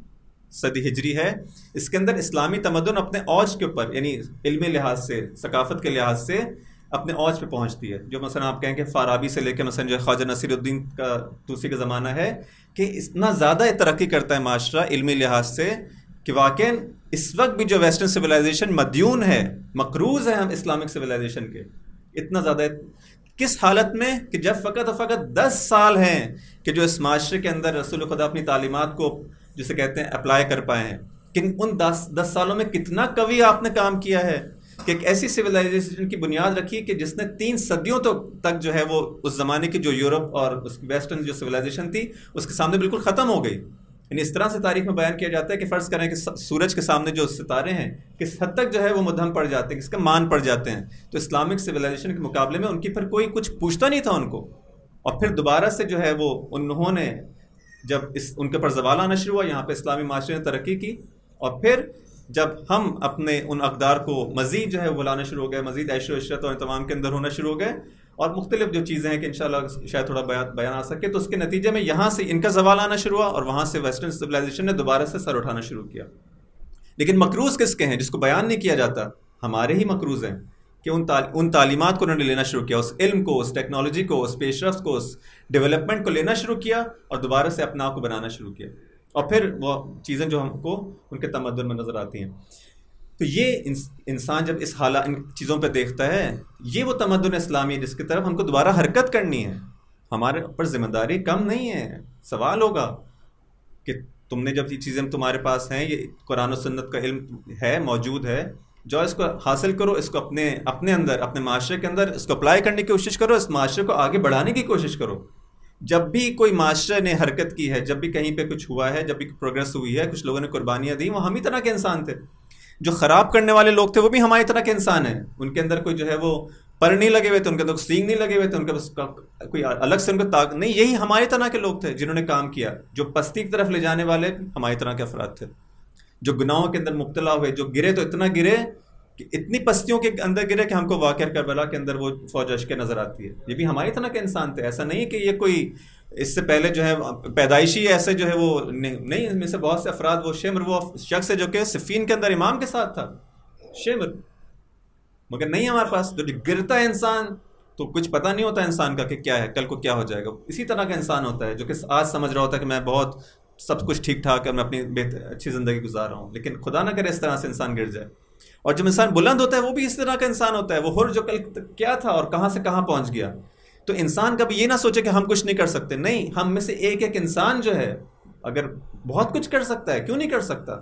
صدی ہجری ہے، اس کے اندر اسلامی تمدن اپنے اوج کے اوپر یعنی علمی لحاظ سے، ثقافت کے لحاظ سے اپنے اوج پہ پہنچتی ہے۔ جو مثلا آپ کہیں کہ فارابی سے لے کے مثلا جو خواجہ نصیر الدین کا توسی کا زمانہ ہے کہ اتنا زیادہ ترقی کرتا ہے معاشرہ علمی لحاظ سے کہ واقعاً اس وقت بھی جو ویسٹرن سویلائزیشن مدیون ہے، مقروض ہے ہم اسلامک سویلائزیشن کے، اتنا زیادہ، کس حالت میں کہ جب فقط اور فقط دس سال ہیں کہ جو اس معاشرے کے اندر رسول خدا اپنی تعلیمات کو جسے کہتے ہیں اپلائی کر پائے ہیں، کہ ان دس دس سالوں میں کتنا قوی آپ نے کام کیا ہے کہ ایک ایسی سویلائزیشن کی بنیاد رکھی کہ جس نے تین صدیوں تو تک جو ہے وہ اس زمانے کی جو یورپ اور اس ویسٹرن جو سویلائزیشن تھی اس کے سامنے بالکل ختم ہو گئی۔ یعنی اس طرح سے تاریخ میں بیان کیا جاتا ہے کہ فرض کریں کہ سورج کے سامنے جو ستارے ہیں کس حد تک جو ہے وہ مدھم پڑ جاتے ہیں، کس کا مان پڑ جاتے ہیں، تو اسلامک سویلائزیشن کے مقابلے میں ان کی پھر کوئی کچھ پوچھتا نہیں تھا ان کو، اور پھر دوبارہ سے جو ہے وہ انہوں نے جب اس ان کے پر زوال آنا شروع ہوا، یہاں پہ اسلامی معاشرے نے ترقی کی، اور پھر جب ہم اپنے ان اقدار کو مزید جو ہے وہ بلانا شروع ہو گئے، مزید عیش و عشرت اور اہتمام کے اندر ہونا شروع ہو گئے، اور مختلف جو چیزیں ہیں کہ انشاءاللہ شاید تھوڑا بیان آ سکے، تو اس کے نتیجے میں یہاں سے ان کا زوال آنا شروع ہوا اور وہاں سے ویسٹرن سویلائزیشن نے دوبارہ سے سر اٹھانا شروع کیا۔ لیکن مقروض کس کے ہیں جس کو بیان نہیں کیا جاتا؟ ہمارے ہی مقروض ہیں کہ ان ان تعلیمات کو انہوں نے لینا شروع کیا، اس علم کو، اس ٹیکنالوجی کو، اس پیش رفت کو، اس ڈیولپمنٹ کو لینا شروع کیا اور دوبارہ سے اپنا آپ کو بنانا شروع کیا، اور پھر وہ چیزیں جو ہم کو ان کے تمدن میں نظر آتی ہیں۔ تو یہ انسان جب اس حالات ان چیزوں پہ دیکھتا ہے، یہ وہ تمدن اسلامی جس کی طرف ہم کو دوبارہ حرکت کرنی ہے، ہمارے اوپر ذمہ داری کم نہیں ہے۔ سوال ہوگا کہ تم نے جب یہ چیزیں تمہارے پاس ہیں، یہ قرآن و سنت کا علم ہے، موجود ہے، جو اس کو حاصل کرو، اس کو اپنے اپنے اندر، اپنے معاشرے کے اندر اس کو اپلائی کرنے کی کوشش کرو، اس معاشرے کو آگے بڑھانے کی کوشش کرو۔ جب بھی کوئی معاشرے نے حرکت کی ہے، جب بھی کہیں پہ کچھ ہوا ہے، جب بھی پروگریس ہوئی ہے، کچھ لوگوں نے قربانیاں دی، وہ ہم ہی طرح کے انسان تھے۔ جو خراب کرنے والے لوگ تھے وہ بھی ہماری طرح کے انسان ہیں، ان کے اندر کوئی جو ہے وہ پر نہیں لگے ہوئے تھے، ان کے اندر سینگ نہیں لگے ہوئے تھے، ان کے پاس کوئی الگ سے ان کو طاقت نہیں. یہی ہماری طرح کے لوگ تھے جنہوں نے کام کیا. جو پستی کی طرف لے جانے والے ہماری طرح کے افراد تھے، جو گناہوں کے اندر مبتلا ہوئے، جو گرے تو اتنا گرے کہ اتنی پستیوں کے اندر گرے کہ ہم کو واقعہ کربلا کے اندر وہ فوج اشکیں نظر آتی ہے. یہ بھی ہماری طرح کے انسان تھے. ایسا نہیں کہ یہ کوئی اس سے پہلے جو ہے پیدائشی ایسے جو ہے وہ نہیں. ان میں سے بہت سے افراد، وہ شمر وہ شخص ہے جو کہ صفین کے اندر امام کے ساتھ تھا، شمر. مگر نہیں ہمارے پاس تو جو گرتا ہے انسان تو کچھ پتہ نہیں ہوتا انسان کا کہ کیا ہے، کل کو کیا ہو جائے گا. اسی طرح کا انسان ہوتا ہے جو کہ آج سمجھ رہا ہوتا ہے کہ میں بہت سب کچھ ٹھیک ٹھاک ہے، میں اپنی بہتر اچھی زندگی گزار رہا ہوں، لیکن خدا نہ کرے اس طرح سے انسان گر جائے. اور جب انسان بلند ہوتا ہے وہ بھی اس طرح کا انسان ہوتا ہے، وہ ہر جو کل کیا تھا اور کہاں سے کہاں پہنچ گیا. تو انسان کبھی یہ نہ سوچے کہ ہم کچھ نہیں کر سکتے. نہیں، ہم میں سے ایک ایک انسان جو ہے اگر بہت کچھ کر سکتا ہے، کیوں نہیں کر سکتا؟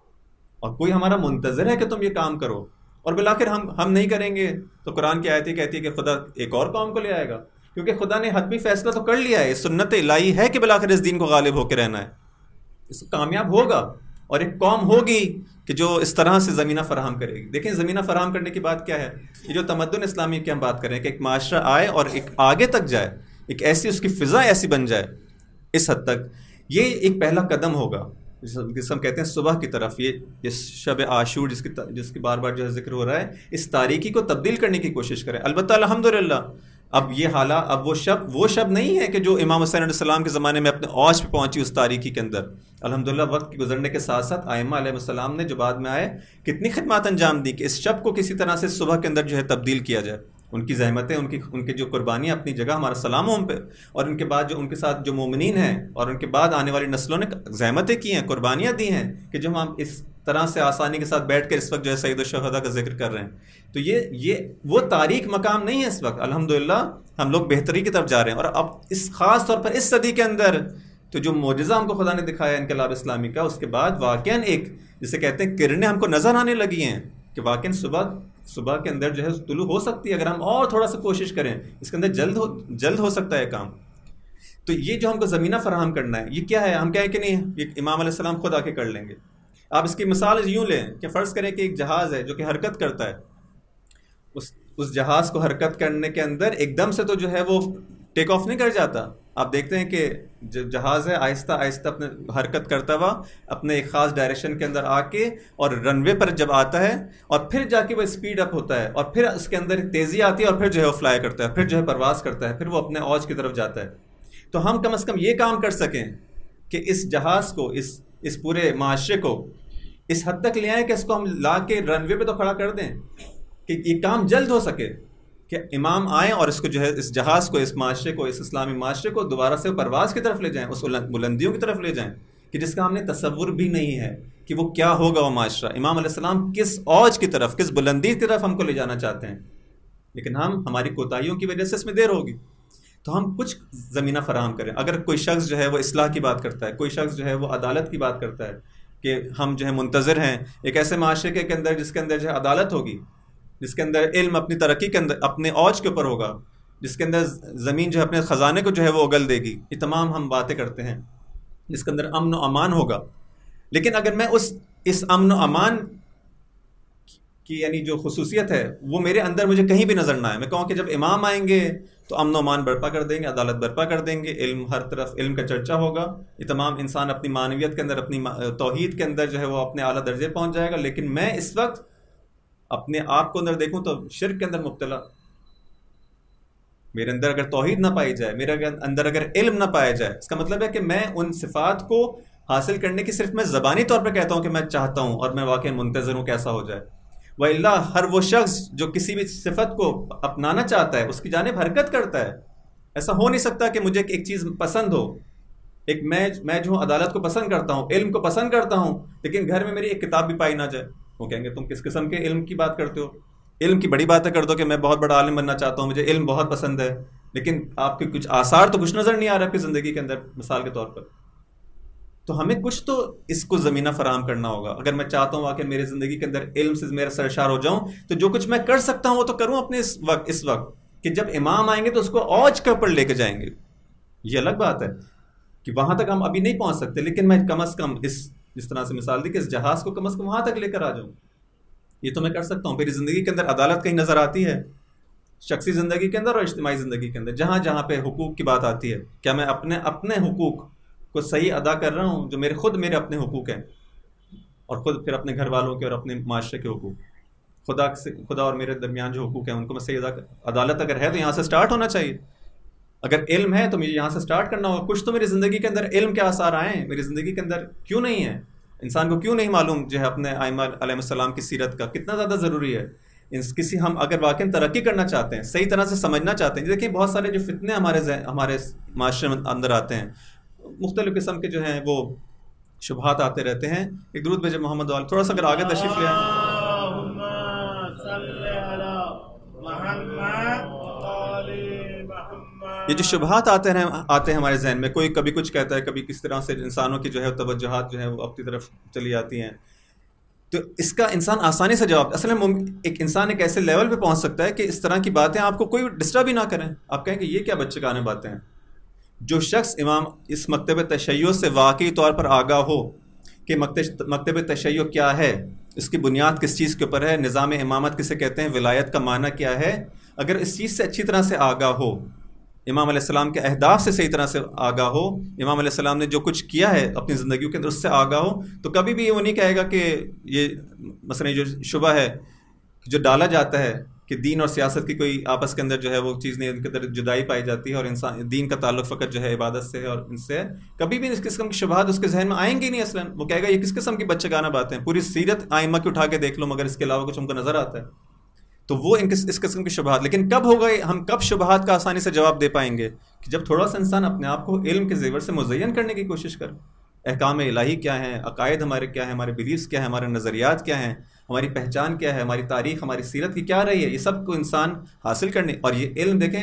اور کوئی ہمارا منتظر ہے کہ تم یہ کام کرو، اور بالآخر ہم ہم نہیں کریں گے تو قرآن کی آیت کہتی ہے کہ خدا ایک اور قوم کو لے آئے گا، کیونکہ خدا نے حتمی فیصلہ تو کر لیا ہے. سنت الہی ہے کہ بالآخر اس دین کو غالب ہو کے رہنا ہے، اس کامیاب ہوگا، اور ایک قوم ہوگی کہ جو اس طرح سے زمینہ فراہم کرے گی. دیکھیں زمینہ فراہم کرنے کی بات کیا ہے. یہ جو تمدن اسلامی کی ہم بات کریں کہ ایک معاشرہ آئے اور ایک آگے تک جائے، ایک ایسی اس کی فضا ایسی بن جائے اس حد تک، یہ ایک پہلا قدم ہوگا جس ہم کہتے ہیں صبح کی طرف. یہ اس شب عاشور جس کی جس کی بار بار جو ہے ذکر ہو رہا ہے، اس تاریکی کو تبدیل کرنے کی کوشش کریں. البتہ الحمدللہ اب یہ حالات، اب وہ شب وہ شب نہیں ہے کہ جو امام حسین علیہ السلام کے زمانے میں اپنے اوج پہ پہنچی اس تاریکی کے اندر. الحمدللہ وقت کے گزرنے کے ساتھ ساتھ ائمہ علیہ السلام نے جو بعد میں آئے کتنی خدمات انجام دی کہ اس شب کو کسی طرح سے صبح کے اندر جو ہے تبدیل کیا جائے. ان کی زحمتیں، ان کی ان کے جو قربانیاں اپنی جگہ، ہمارا سلام ہوں ان پہ. اور ان کے بعد جو ان کے ساتھ جو مومنین ہیں اور ان کے بعد آنے والی نسلوں نے زحمتیں کی ہیں، قربانیاں دی ہیں کہ جو ہم اس طرح سے آسانی کے ساتھ بیٹھ کر اس وقت جو ہے سید الشہداء کا ذکر کر رہے ہیں. تو یہ یہ وہ تاریک مقام نہیں ہے اس وقت. الحمدللہ ہم لوگ بہتری کی طرف جا رہے ہیں. اور اب اس خاص طور پر اس صدی کے اندر تو جو معجزہ ہم کو خدا نے دکھایا انقلاب اسلامی کا، اس کے بعد واقعاً ایک جسے کہتے ہیں کرنیں ہم کو نظر آنے لگی ہیں کہ واقعاً صبح صبح کے اندر جو ہے طلوع ہو سکتی ہے اگر ہم اور تھوڑا سا کوشش کریں. اس کے اندر جلد ہو جلد ہو سکتا ہے کام. تو یہ جو ہم کو زمینہ فراہم کرنا ہے، یہ کیا ہے؟ ہم کہیں کہ نہیں یہ امام علیہ السلام خود آ کے کر لیں گے. آپ اس کی مثال یوں لیں کہ فرض کریں کہ ایک جہاز ہے جو کہ حرکت کرتا ہے. اس اس جہاز کو حرکت کرنے کے اندر ایک دم سے تو جو ہے وہ ٹیک آف نہیں کر جاتا. آپ دیکھتے ہیں کہ جو جہاز ہے آہستہ آہستہ اپنے حرکت کرتا ہوا اپنے ایک خاص ڈائریکشن کے اندر آ کے اور رن وے پر جب آتا ہے اور پھر جا کے وہ اسپیڈ اپ ہوتا ہے اور پھر اس کے اندر تیزی آتی ہے اور پھر جو ہے وہ فلائی کرتا ہے، پھر جو ہے پرواز کرتا ہے، پھر وہ اپنے اوج کی طرف جاتا ہے. تو ہم کم از کم یہ کام کر سکیں کہ اس جہاز کو، اس اس پورے معاشرے کو اس حد تک لے آئیں کہ اس کو ہم لا کے رن وے پہ تو کھڑا کر دیں کہ یہ کام جلد ہو سکے، کہ امام آئیں اور اس کو جو ہے اس جہاز کو، اس معاشرے کو، اس اسلامی معاشرے کو دوبارہ سے پرواز کی طرف لے جائیں، اس بلندیوں کی طرف لے جائیں کہ جس کا ہم نے تصور بھی نہیں ہے کہ وہ کیا ہوگا وہ معاشرہ. امام علیہ السلام کس اوج کی طرف، کس بلندی کی طرف ہم کو لے جانا چاہتے ہیں، لیکن ہم ہماری کوتاہیوں کی وجہ سے اس میں دیر ہوگی. تو ہم کچھ زمینہ فراہم کریں. اگر کوئی شخص جو ہے وہ اصلاح کی بات کرتا ہے، کوئی شخص جو ہے وہ عدالت کی بات کرتا ہے کہ ہم جو ہے منتظر ہیں ایک ایسے معاشرے کے اندر جس کے اندر جو ہے عدالت ہوگی، جس کے اندر علم اپنی ترقی کے اندر اپنے اوج کے اوپر ہوگا، جس کے اندر زمین جو ہے اپنے خزانے کو جو ہے وہ اگل دے گی، یہ تمام ہم باتیں کرتے ہیں، جس کے اندر امن و امان ہوگا. لیکن اگر میں اس اس امن و امان کی یعنی جو خصوصیت ہے وہ میرے اندر مجھے کہیں بھی نظر نہ آئے، میں کہوں کہ جب امام آئیں گے تو امن و امان برپا کر دیں گے، عدالت برپا کر دیں گے، علم ہر طرف علم کا چرچا ہوگا، یہ تمام انسان اپنی معنویت کے اندر، اپنی توحید کے اندر جو ہے وہ اپنے اعلیٰ درجے پہنچ جائے گا. لیکن میں اس وقت اپنے آپ کو اندر دیکھوں تو شرک کے اندر مبتلا، میرے اندر اگر توحید نہ پائی جائے، میرے اندر اگر علم نہ پایا جائے، اس کا مطلب ہے کہ میں ان صفات کو حاصل کرنے کی صرف میں زبانی طور پر کہتا ہوں کہ میں چاہتا ہوں اور میں واقعی منتظر ہوں کیسا ہو جائے. وَإِلَّا ہر وہ شخص جو کسی بھی صفت کو اپنانا چاہتا ہے اس کی جانب حرکت کرتا ہے. ایسا ہو نہیں سکتا کہ مجھے ایک چیز پسند ہو، ایک میں میں جو ہوں عدالت کو پسند کرتا ہوں، علم کو پسند کرتا ہوں، لیکن گھر میں میری ایک کتاب بھی پائی نہ جائے. وہ کہیں گے تم کس قسم کے علم کی بات کرتے ہو؟ علم کی بڑی باتیں کر دو کہ میں بہت بڑا عالم بننا چاہتا ہوں، مجھے علم بہت پسند ہے، لیکن آپ کے کچھ آثار تو کچھ نظر نہیں آ رہا آپ کی زندگی کے اندر مثال کے طور پر. تو ہمیں کچھ تو اس کو زمینہ فراہم کرنا ہوگا. اگر میں چاہتا ہوں کہ میری زندگی کے اندر علم سے میرا سرشار ہو جاؤں تو جو کچھ میں کر سکتا ہوں وہ تو کروں اپنے اس وقت اس وقت کہ جب امام آئیں گے تو اس کو اوج کے اوپر لے کے جائیں گے. یہ الگ بات ہے کہ وہاں تک ہم ابھی نہیں پہنچ سکتے، لیکن میں کم از کم اس جس طرح سے مثال دی کہ اس جہاز کو کم از کم وہاں تک لے کر آ جاؤں یہ تو میں کر سکتا ہوں. میری زندگی کے اندر عدالت کہیں نظر آتی ہے؟ شخصی زندگی کے اندر اور اجتماعی زندگی کے اندر جہاں جہاں پہ حقوق کی بات آتی ہے، کیا میں اپنے اپنے حقوق کو صحیح ادا کر رہا ہوں جو میرے خود میرے اپنے حقوق ہیں، اور خود پھر اپنے گھر والوں کے اور اپنے معاشرے کے حقوق، خدا سے خدا اور میرے درمیان جو حقوق ہیں ان کو میں صحیح ادا کر. عدالت اگر ہے تو یہاں سے سٹارٹ ہونا چاہیے. اگر علم ہے تو مجھے یہاں سے سٹارٹ کرنا ہوگا. کچھ تو میری زندگی کے اندر علم کے آثار آئے ہیں، میری زندگی کے اندر کیوں نہیں ہے؟ انسان کو کیوں نہیں معلوم جو ہے اپنے ائمہ علیہ السلام کی سیرت کا کتنا زیادہ ضروری ہے. کسی ہم اگر واقعی ترقی کرنا چاہتے ہیں، صحیح طرح سے سمجھنا چاہتے ہیں. دیکھیں بہت سارے جو فتنے ہمارے ہمارے معاشرے میں اندر آتے ہیں، مختلف قسم کے جو ہیں وہ شبہات آتے رہتے ہیں. ایک درود بھیجے محمد وال، تھوڑا سا اگر آگے تشریف لے آئیں. یہ جو شبہات آتے ہیں آتے ہیں ہمارے ذہن میں، کوئی کبھی کچھ کہتا ہے، کبھی کس طرح سے انسانوں کی جو ہے توجہات جو ہے وہ اپنی طرف چلی جاتی ہیں. تو اس کا انسان آسانی سے جواب، اصل میں ایک انسان ایک ایسے لیول پہ پہنچ سکتا ہے کہ اس طرح کی باتیں آپ کو کوئی ڈسٹرب ہی نہ کریں. آپ کہیں کہ یہ کیا بچگانہ باتیں ہیں. جو شخص امام اس مکتب تشیع سے واقعی طور پر آگاہ ہو کہ مکتب تشیع کیا ہے، اس کی بنیاد کس چیز کے اوپر ہے، نظام امامت کسے کہتے ہیں، ولایت کا معنی کیا ہے، اگر اس چیز سے اچھی طرح سے آگاہ ہو، امام علیہ السلام کے اہداف سے صحیح طرح سے آگاہ ہو، امام علیہ السلام نے جو کچھ کیا ہے اپنی زندگیوں کے اندر اس سے آگاہ ہو، تو کبھی بھی وہ نہیں کہے گا کہ یہ مثلا جو شبہ ہے جو ڈالا جاتا ہے کہ دین اور سیاست کی کوئی آپس کے اندر جو ہے وہ چیز نہیں، ان کے اندر جدائی پائی جاتی ہے اور انسان دین کا تعلق فقط جو ہے عبادت سے ہے اور ان سے ہے. کبھی بھی اس قسم کی شبہات اس کے ذہن میں آئیں گی نہیں. اصلاً وہ کہے گا یہ کس قسم کی بچگانہ باتیں ہیں، پوری سیرت آئمہ کی اٹھا کے دیکھ لو مگر اس کے علاوہ کچھ ہم کو نظر آتا ہے. تو وہ ان اس قسم کی شبہات. لیکن کب ہوگا ہم کب شبہات کا آسانی سے جواب دے پائیں گے؟ کہ جب تھوڑا سا انسان اپنے آپ کو علم کے زیور سے مزین کرنے کی کوشش کرے. احکام الہی کیا ہیں، عقائد ہمارے کیا ہیں، ہمارے بلیفس کیا ہیں، ہمارے نظریات کیا ہیں، ہماری پہچان کیا ہے، ہماری تاریخ ہماری سیرت کی کیا رہی ہے، یہ سب کو انسان حاصل کرنے. اور یہ علم دیکھیں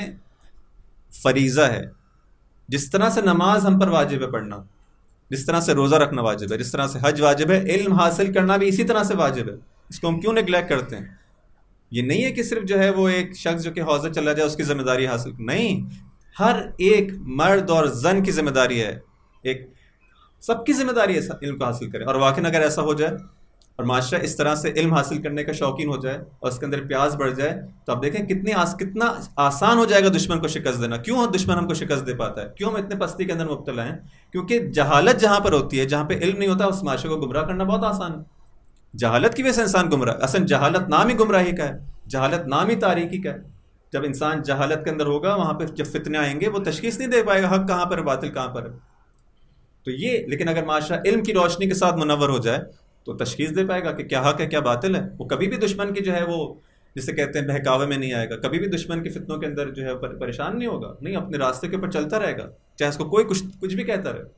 فریضہ ہے. جس طرح سے نماز ہم پر واجب ہے پڑھنا، جس طرح سے روزہ رکھنا واجب ہے، جس طرح سے حج واجب ہے، علم حاصل کرنا بھی اسی طرح سے واجب ہے. اس کو ہم کیوں نیگلیکٹ کرتے ہیں؟ یہ نہیں ہے کہ صرف جو ہے وہ ایک شخص جو کہ حوضے چلا جائے اس کی ذمہ داری حاصل، نہیں، ہر ایک مرد اور زن کی ذمہ داری ہے، ایک سب کی ذمہ داری ہے علم کو حاصل کرے. اور واقعی اگر ایسا ہو جائے اور معاشرہ اس طرح سے علم حاصل کرنے کا شوقین ہو جائے اور اس کے اندر پیاس بڑھ جائے، تو آپ دیکھیں کتنی آس کتنا آسان ہو جائے گا دشمن کو شکست دینا. کیوں دشمن ہم کو شکست دے پاتا ہے؟ کیوں ہم اتنے پستی کے اندر مبتلا ہیں؟ کیونکہ جہالت جہاں پر ہوتی ہے، جہاں پہ علم نہیں ہوتا، اس معاشرے کو گمراہ کرنا بہت آسان ہے. جہالت کی وجہ سے انسان گمراہ، اصل جہالت نام ہی گمراہی کا ہے، جہالت نام ہی تاریکی کا ہے. جب انسان جہالت کے اندر ہوگا، وہاں پہ جب فتنے آئیں گے وہ تشخیص نہیں دے پائے گا حق کہاں پر ہے، باطل کہاں پر ہے. تو یہ لیکن اگر معاشرہ علم کی روشنی کے ساتھ منور ہو جائے تو تشخیص دے پائے گا کہ کیا حق ہے کیا باطل ہے. وہ کبھی بھی دشمن کی جو ہے وہ جسے کہتے ہیں بہکاوے میں نہیں آئے گا، کبھی بھی دشمن کے فتنوں کے اندر جو ہے پریشان نہیں ہوگا، نہیں، اپنے راستے کے اوپر چلتا رہے گا چاہے اس کو کوئی کچھ کچھ بھی کہتا رہے.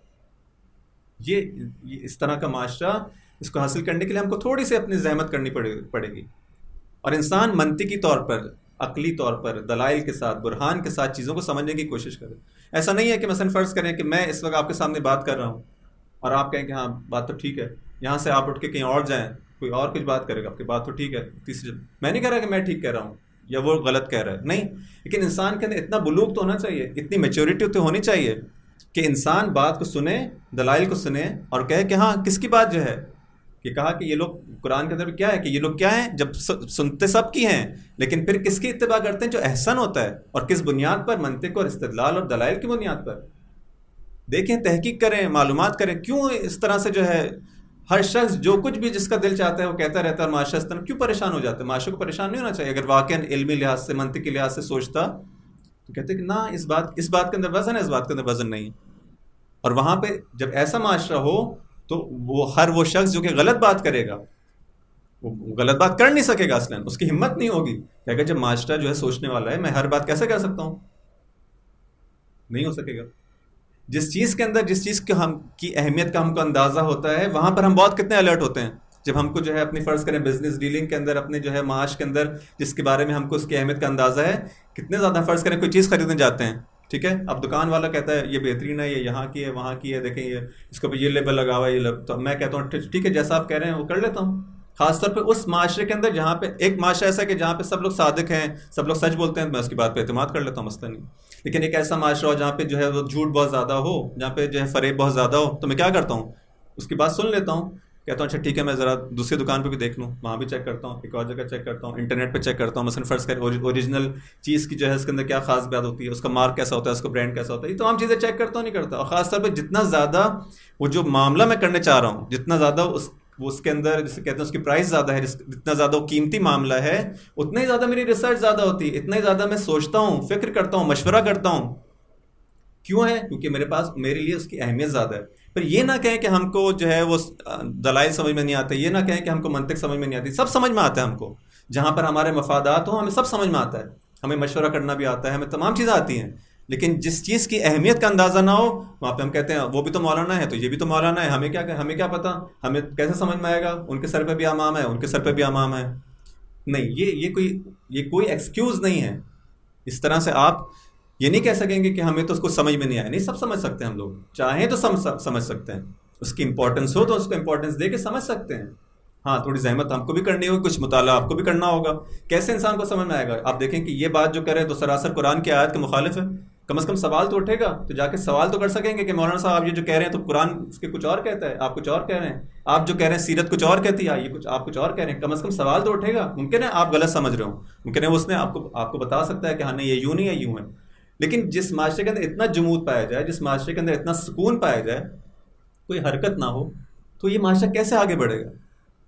یہ, یہ اس طرح کا معاشرہ، اس کو حاصل کرنے کے لیے ہم کو تھوڑی سی اپنی زحمت کرنی پڑے پڑے گی. اور انسان منطقی طور پر، عقلی طور پر، دلائل کے ساتھ، برہان کے ساتھ چیزوں کو سمجھنے کی کوشش کرے. ایسا نہیں ہے کہ مثلا فرض کریں کہ میں اس وقت آپ کے سامنے بات کر رہا ہوں اور آپ کہیں کہ ہاں بات تو ٹھیک ہے، یہاں سے آپ اٹھ کے کہیں اور جائیں، کوئی اور کچھ بات کرے گا، آپ کی بات تو ٹھیک ہے، تیسری میں نہیں کہہ رہا کہ میں ٹھیک کہہ رہا ہوں یا وہ غلط کہہ رہا ہے، نہیں. لیکن انسان کے اندر اتنا بلوغ تو ہونا چاہیے، اتنی میچورٹی تو ہونی چاہیے کہ انسان بات کو سنے، دلائل کو سنے اور کہے کہ ہاں کس کی بات جو ہے. کہ کہا کہ یہ لوگ قرآن کے اندر کیا ہے کہ یہ لوگ کیا ہیں، جب سنتے سب کی ہیں لیکن پھر کس کی اتباع کرتے ہیں؟ جو احسن ہوتا ہے. اور کس بنیاد پر؟ منطق اور استدلال اور دلائل کی بنیاد پر. دیکھیں، تحقیق کریں، معلومات کریں. کیوں اس طرح سے جو ہے ہر شخص جو کچھ بھی جس کا دل چاہتا ہے وہ کہتا رہتا ہے اور معاشرہ اس طرح کیوں پریشان ہو جاتا ہے؟ معاشرے کو پریشان نہیں ہونا چاہیے. اگر واقعاً علمی لحاظ سے، منطقی لحاظ سے سوچتا تو کہتے کہ نہ، اس بات اس بات کے اندر وزن ہے، اس بات کے اندر وزن نہیں. اور وہاں پہ جب ایسا معاشرہ ہو تو وہ ہر وہ شخص جو کہ غلط بات کرے گا وہ غلط بات کر نہیں سکے گا، اصلاً اس کی ہمت نہیں ہوگی. کہے گا جب معاشرہ جو ہے سوچنے والا ہے، میں ہر بات کیسے کر سکتا ہوں؟ نہیں ہو سکے گا. جس چیز کے اندر جس چیز کے ہم کی اہمیت کا ہم کو اندازہ ہوتا ہے، وہاں پر ہم بہت کتنے الرٹ ہوتے ہیں. جب ہم کو جو ہے اپنی فرض کریں بزنس ڈیلنگ کے اندر، اپنے جو ہے معاش کے اندر جس کے بارے میں ہم کو اس کی اہمیت کا اندازہ ہے، کتنے زیادہ فرض کریں کوئی چیز خریدنے جاتے ہیں، ٹھیک ہے، اب دکان والا کہتا ہے یہ بہترین ہے، یہ یہاں کی ہے، وہاں کی ہے، دیکھیں یہ اس کو یہ لیبل لگا ہوا ہے، یہ تو میں کہتا ہوں ٹھیک ہے جیسا آپ کہہ رہے ہیں وہ کر لیتا ہوں. خاص طور پہ اس معاشرے کے اندر جہاں پہ ایک معاشرہ ایسا ہے کہ جہاں پہ سب لوگ صادق ہیں، سب لوگ سچ بولتے ہیں، میں اس کی بات پہ اعتماد کر لیتا ہوں، مسئلہ نہیں. لیکن ایک ایسا معاشرہ ہو جہاں پہ جو ہے وہ جھوٹ بہت زیادہ ہو، جہاں پہ جو ہے فریب بہت زیادہ ہو، تو میں کیا کرتا ہوں؟ اس کی بات سن لیتا ہوں. کہتا ہوں اچھا ٹھیک ہے میں ذرا دوسری دکان پہ بھی دیکھ لوں, وہاں بھی چیک کرتا ہوں, ایک اور جگہ چیک کرتا ہوں, انٹرنیٹ پہ چیک کرتا ہوں, مثلاً فرض کر اوریجنل چیز کی جو ہے اس کے اندر کیا خاص بات ہوتی ہے, اس کا مارک کیسا ہوتا ہے, اس کا برانڈ کیسا ہوتا ہے, یہ تمام چیزیں چیک کرتا ہوں نہیں کرتا. اور خاص طور پہ جتنا زیادہ وہ جو معاملہ میں کرنے چاہ رہا ہوں, جتنا زیادہ اس وہ اس کے اندر جسے کہتے ہیں اس کی پرائز زیادہ ہے, جتنا زیادہ وہ قیمتی معاملہ ہے, اتنا ہی زیادہ میری ریسرچ زیادہ ہوتی ہے, اتنا ہی زیادہ میں سوچتا ہوں, فکر کرتا ہوں, مشورہ کرتا ہوں. کیوں ہے؟ کیونکہ میرے پاس میرے لیے اس کی اہمیت زیادہ ہے. پھر یہ نہ کہیں کہ ہم کو جو ہے وہ دلائل سمجھ میں نہیں آتے, یہ نہ کہیں کہ ہم کو منطق سمجھ میں نہیں آتی. سب سمجھ میں آتا ہے ہم کو, جہاں پر ہمارے مفادات ہوں ہمیں سب سمجھ میں آتا ہے, ہمیں مشورہ کرنا بھی آتا ہے, ہمیں تمام چیزیں آتی ہیں. لیکن جس چیز کی اہمیت کا اندازہ نہ ہو وہاں پہ ہم کہتے ہیں وہ بھی تو مولانا ہے تو یہ بھی تو مولانا ہے, ہمیں کیا ہمیں کیا پتہ, ہمیں کیسے سمجھ میں آئے گا, ان کے سر پہ بھی امام ہے, ان کے سر پہ بھی امام ہے. نہیں, یہ یہ کوئی یہ کوئی ایکسکیوز نہیں ہے. اس طرح سے آپ یہ نہیں کہہ سکیں گے کہ ہمیں تو اس کو سمجھ میں نہیں آیا. نہیں, سب سمجھ سکتے ہیں ہم لوگ, چاہیں تو سمجھ سکتے ہیں, اس کی امپورٹنس ہو تو اس کو امپورٹنس دے کے سمجھ سکتے ہیں. ہاں, تھوڑی زحمت ہم کو بھی کرنی ہوگی, کچھ مطالعہ آپ کو بھی کرنا ہوگا. کیسے انسان کو سمجھ میں آئے گا؟ آپ دیکھیں کہ یہ بات جو کرے تو سراسر قرآن کی آیت کے مخالف ہے. کم از کم سوال تو اٹھے گا, تو جا کے سوال تو کر سکیں گے کہ مولانا صاحب آپ یہ جو کہہ رہے ہیں تو قرآن اس کے کچھ اور کہتا ہے, آپ کچھ اور کہہ رہے ہیں, آپ جو کہہ رہے ہیں سیرت کچھ اور کہتی ہے, یہ کچھ آپ کچھ اور کہہ رہے ہیں. کم از کم سوال تو اٹھے گا. ممکن ہے آپ غلط سمجھ رہے ہوں, ممکن ہے اس نے آپ کو آپ کو بتا سکتا ہے کہ ہاں نہیں یہ یوں نہیں ہے, یوں ہے. لیکن جس معاشرے کے اندر اتنا جمود پایا جائے, جس معاشرے کے اندر اتنا سکون پایا جائے, کوئی حرکت نہ ہو, تو یہ معاشرہ کیسے آگے بڑھے گا؟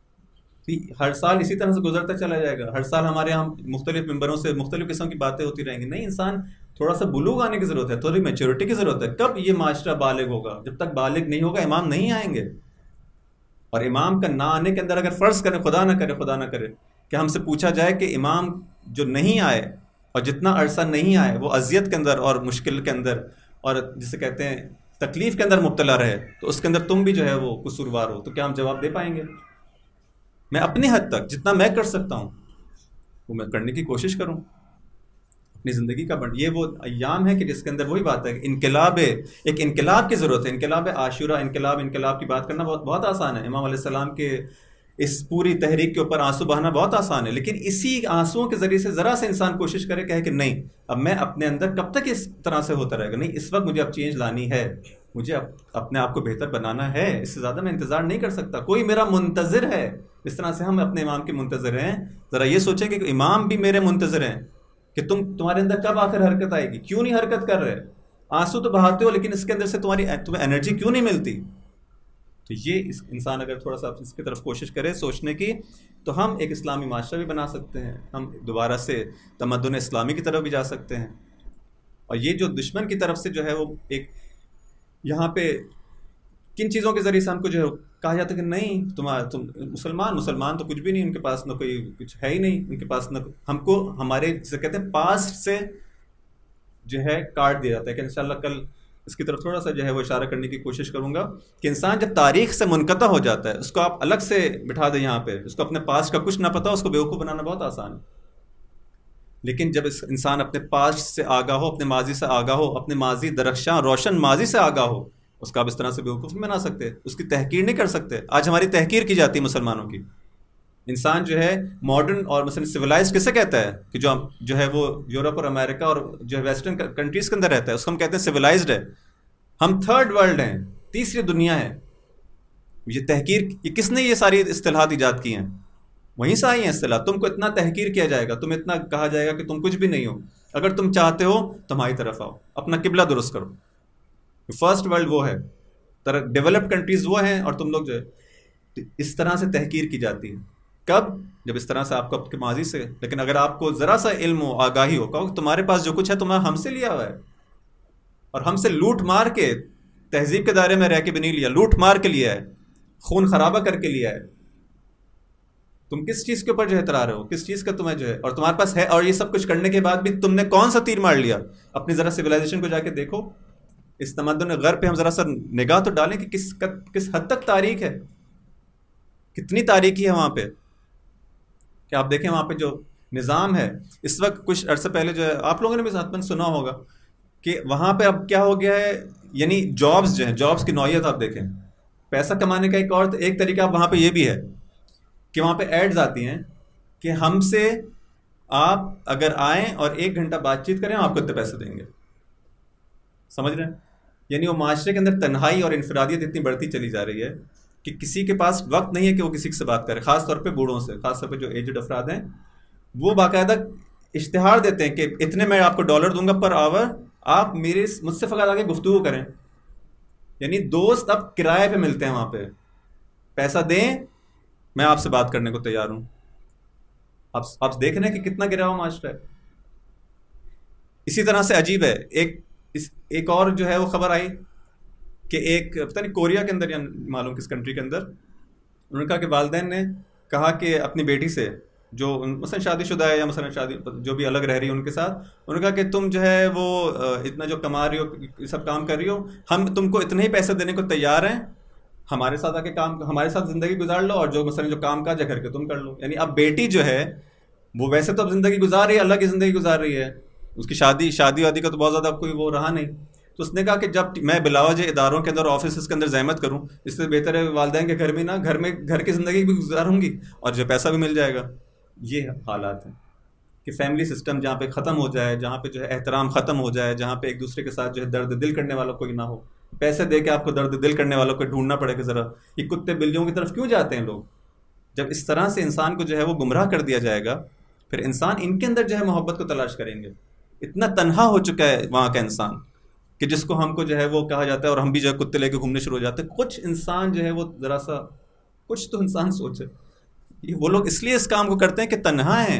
ہر سال اسی طرح سے گزرتا چلا جائے گا. ہر سال ہمارے یہاں مختلف ممبروں سے مختلف قسم کی باتیں ہوتی رہیں گی. نہیں, انسان تھوڑا سا بلوغ آنے کی ضرورت ہے, تھوڑی میچورٹی کی ضرورت ہے. کب یہ معاشرہ بالغ ہوگا؟ جب تک بالغ نہیں ہوگا امام نہیں آئیں گے. اور امام کا نہ آنے کے اندر اگر فرض کرے, خدا نہ کرے خدا نہ کرے کہ ہم سے پوچھا جائے کہ امام جو نہیں آئے اور جتنا عرصہ نہیں آئے وہ اذیت کے اندر اور مشکل کے اندر اور جسے کہتے ہیں تکلیف کے اندر مبتلا رہے, تو اس کے اندر تم بھی جو ہے وہ قصوروار ہو, تو کیا ہم جواب دے پائیں گے؟ میں اپنی حد تک جتنا میں کر سکتا ہوں وہ میں کرنے کی کوشش کروں اپنی زندگی کا. بڑھ یہ وہ ایام ہے کہ جس کے اندر وہی بات ہے, انقلاب, ایک انقلاب کی ضرورت ہے. انقلاب عاشورہ, انقلاب انقلاب کی بات کرنا بہت بہت آسان ہے. امام علیہ السلام کے اس پوری تحریک کے اوپر آنسو بہانا بہت آسان ہے, لیکن اسی آنسوؤں کے ذریعے سے ذرا سے انسان کوشش کرے کہے کہ نہیں, اب میں اپنے اندر کب تک اس طرح سے ہوتا رہے گا, نہیں اس وقت مجھے اب چینج لانی ہے, مجھے اپنے آپ کو بہتر بنانا ہے, اس سے زیادہ میں انتظار نہیں کر سکتا. کوئی میرا منتظر ہے, اس طرح سے ہم اپنے امام کے منتظر ہیں. ذرا یہ سوچیں کہ امام بھی میرے منتظر ہیں کہ تم تمہارے اندر کب آخر حرکت آئے گی, کیوں نہیں حرکت کر رہے, آنسو تو بہاتے ہو لیکن اس کے اندر سے تمہاری تمہیں انرجی کیوں نہیں ملتی. تو یہ انسان اگر تھوڑا سا اس کی طرف کوشش کرے سوچنے کی, تو ہم ایک اسلامی معاشرہ بھی بنا سکتے ہیں, ہم دوبارہ سے تمدن اسلامی کی طرف بھی جا سکتے ہیں. اور یہ جو دشمن کی طرف سے جو ہے وہ ایک یہاں پہ کن چیزوں کے ذریعے سے ہم کو جو ہے کہا جاتا ہے کہ نہیں تمہارا تم مسلمان مسلمان تو کچھ بھی نہیں, ان کے پاس نہ کوئی کچھ ہے ہی نہیں, ان کے پاس نہ, ہم کو ہمارے جسے کہتے ہیں پاسٹ سے جو ہے کاٹ دیا جاتا ہے. کہ انشاءاللہ کل اس کی طرف تھوڑا سا جو ہے وہ اشارہ کرنے کی کوشش کروں گا کہ انسان جب تاریخ سے منقطع ہو جاتا ہے, اس کو آپ الگ سے بٹھا دیں یہاں پہ, اس کو اپنے پاسٹ کا کچھ نہ پتا, اس کو بیوقوف بنانا بہت آسان ہے. لیکن جب اس انسان اپنے پاسٹ سے آگاہ ہو, اپنے ماضی سے آگاہ ہو, اپنے ماضی درخشاں روشن ماضی سے آگاہ ہو, اس کا آپ اس طرح سے بیوقوف نہیں بنا سکتے, اس کی تحقیر نہیں کر سکتے. آج ہماری تحقیر کی جاتی ہے مسلمانوں کی. انسان جو ہے ماڈرن اور مثلا سویلائزڈ کسے کہتا ہے کہ جو جو ہے وہ یورپ اور امریکہ اور جو ہے ویسٹرن کنٹریز کے اندر رہتا ہے, اس کو ہم کہتے ہیں سویلائزڈ ہے. ہم تھرڈ ورلڈ ہیں, تیسری دنیا ہے. یہ تحقیر, یہ کس نے یہ ساری اصطلاحات ایجاد کی ہیں؟ وہیں سے آئی ہیں اصطلاح. تم کو اتنا تحقیر کیا جائے گا, تم اتنا کہا جائے گا کہ تم کچھ بھی نہیں ہو. اگر تم چاہتے ہو تو ہماری طرف آؤ, اپنا قبلہ درست کرو. فرسٹ ورلڈ وہ ہے, ڈیولپڈ کنٹریز وہ ہیں, اور تم لوگ جو ہے اس طرح سے تحقیر کی جاتی ہے. کب؟ جب اس طرح سے آپ کو اپنے ماضی سے. لیکن اگر آپ کو ذرا سا علم ہو, آگاہی ہو, کہو تمہارے پاس جو کچھ ہے تمہیں ہم سے لیا ہوا ہے, اور ہم سے لوٹ مار کے, تہذیب کے دائرے میں رہ کے بھی نہیں لیا, لوٹ مار کے لیا ہے, خون خرابہ کر کے لیا ہے. تم کس چیز کے اوپر جو ہے اترا رہے ہو, کس چیز کا تمہیں جو ہے, اور تمہارے پاس ہے, اور یہ سب کچھ کرنے کے بعد بھی تم نے کون سا تیر مار لیا؟ اپنی ذرا سویلائزیشن کو جا کے دیکھو, اس تمدن غرب پہ ہم ذرا سا نگاہ تو ڈالیں کہ کس کس حد تک تاریخ ہے, کتنی تاریخی ہے وہاں پہ. کہ آپ دیکھیں وہاں پہ جو نظام ہے اس وقت, کچھ عرصے پہلے جو ہے آپ لوگوں نے بھی ساتھ میں سنا ہوگا کہ وہاں پہ اب کیا ہو گیا ہے, یعنی جابز جو ہیں, جابز کی نوعیت آپ دیکھیں, پیسہ کمانے کا ایک اور ایک طریقہ اب وہاں پہ یہ بھی ہے کہ وہاں پہ ایڈز آتی ہیں کہ ہم سے آپ اگر آئیں اور ایک گھنٹہ بات چیت کریں, آپ کو اتنے پیسے دیں گے. سمجھ رہے ہیں؟ یعنی وہ معاشرے کے اندر تنہائی اور انفرادیت اتنی بڑھتی چلی جا رہی ہے کہ کسی کے پاس وقت نہیں ہے کہ وہ کسی سے بات کرے، خاص طور پہ بوڑھوں سے، خاص طور پہ جو ایجڈ افراد ہیں، وہ باقاعدہ اشتہار دیتے ہیں کہ اتنے میں آپ کو ڈالر دوں گا پر آور، آپ میرے مجھ سے فقط آگے گفتگو کریں. یعنی دوست اب کرائے پہ ملتے ہیں وہاں پہ، پیسہ دیں میں آپ سے بات کرنے کو تیار ہوں. آپ آپ دیکھ رہے ہیں کہ کتنا گرا ہوا معاشرہ ہے. اسی طرح سے عجیب ہے، ایک اس ایک اور جو ہے وہ خبر آئی کہ ایک پتہ نہیں کوریا کے اندر یا معلوم کس کنٹری کے اندر، انہوں نے کہا کہ والدین نے کہا کہ اپنی بیٹی سے جو مثلا شادی شدہ ہے یا مثلا شادی جو بھی الگ رہ رہی ہے ان کے ساتھ، انہوں نے کہا کہ تم جو ہے وہ اتنا جو کما رہی ہو، سب کام کر رہی ہو، ہم تم کو اتنے ہی پیسے دینے کو تیار ہیں، ہمارے ساتھ آ کے کام ہمارے ساتھ زندگی گزار لو، اور جو مثلا جو کام کاج ہے گھر کے تم کر لو. یعنی اب بیٹی جو ہے وہ ویسے تو اب زندگی گزار رہی ہے، اللہ کی زندگی گزار رہی ہے، اس کی شادی شادی وادی کا تو بہت زیادہ کوئی وہ رہا نہیں. تو اس نے کہا کہ جب میں بلا وجہ اداروں کے اندر آفیسز کے اندر زحمت کروں، اس سے بہتر ہے والدین کے گھر میں نہ، گھر میں گھر کی زندگی بھی گزاروں گی اور جو پیسہ بھی مل جائے گا. یہ حالات ہیں کہ فیملی سسٹم جہاں پہ ختم ہو جائے، جہاں پہ جو ہے احترام ختم ہو جائے، جہاں پہ ایک دوسرے کے ساتھ جو ہے درد دل کرنے والا کوئی نہ ہو. پیسے دے کے آپ کو درد دل کرنے والوں کو ڈھونڈنا پڑے کہ ذرا یہ کتے بلیوں کی طرف کیوں جاتے ہیں لوگ. جب اس طرح سے انسان کو جو ہے وہ گمراہ کر دیا جائے گا، پھر انسان ان کے اندر جو ہے محبت کو تلاش کریں گے. اتنا تنہا ہو چکا ہے وہاں کا انسان کہ جس کو ہم کو جو ہے وہ کہا جاتا ہے، اور ہم بھی جو ہے کتے لے کے گھومنے شروع ہو جاتے ہیں. کچھ انسان جو ہے وہ ذرا سا کچھ تو انسان سوچے. یہ وہ لوگ اس لیے اس کام کو کرتے ہیں کہ تنہا ہیں.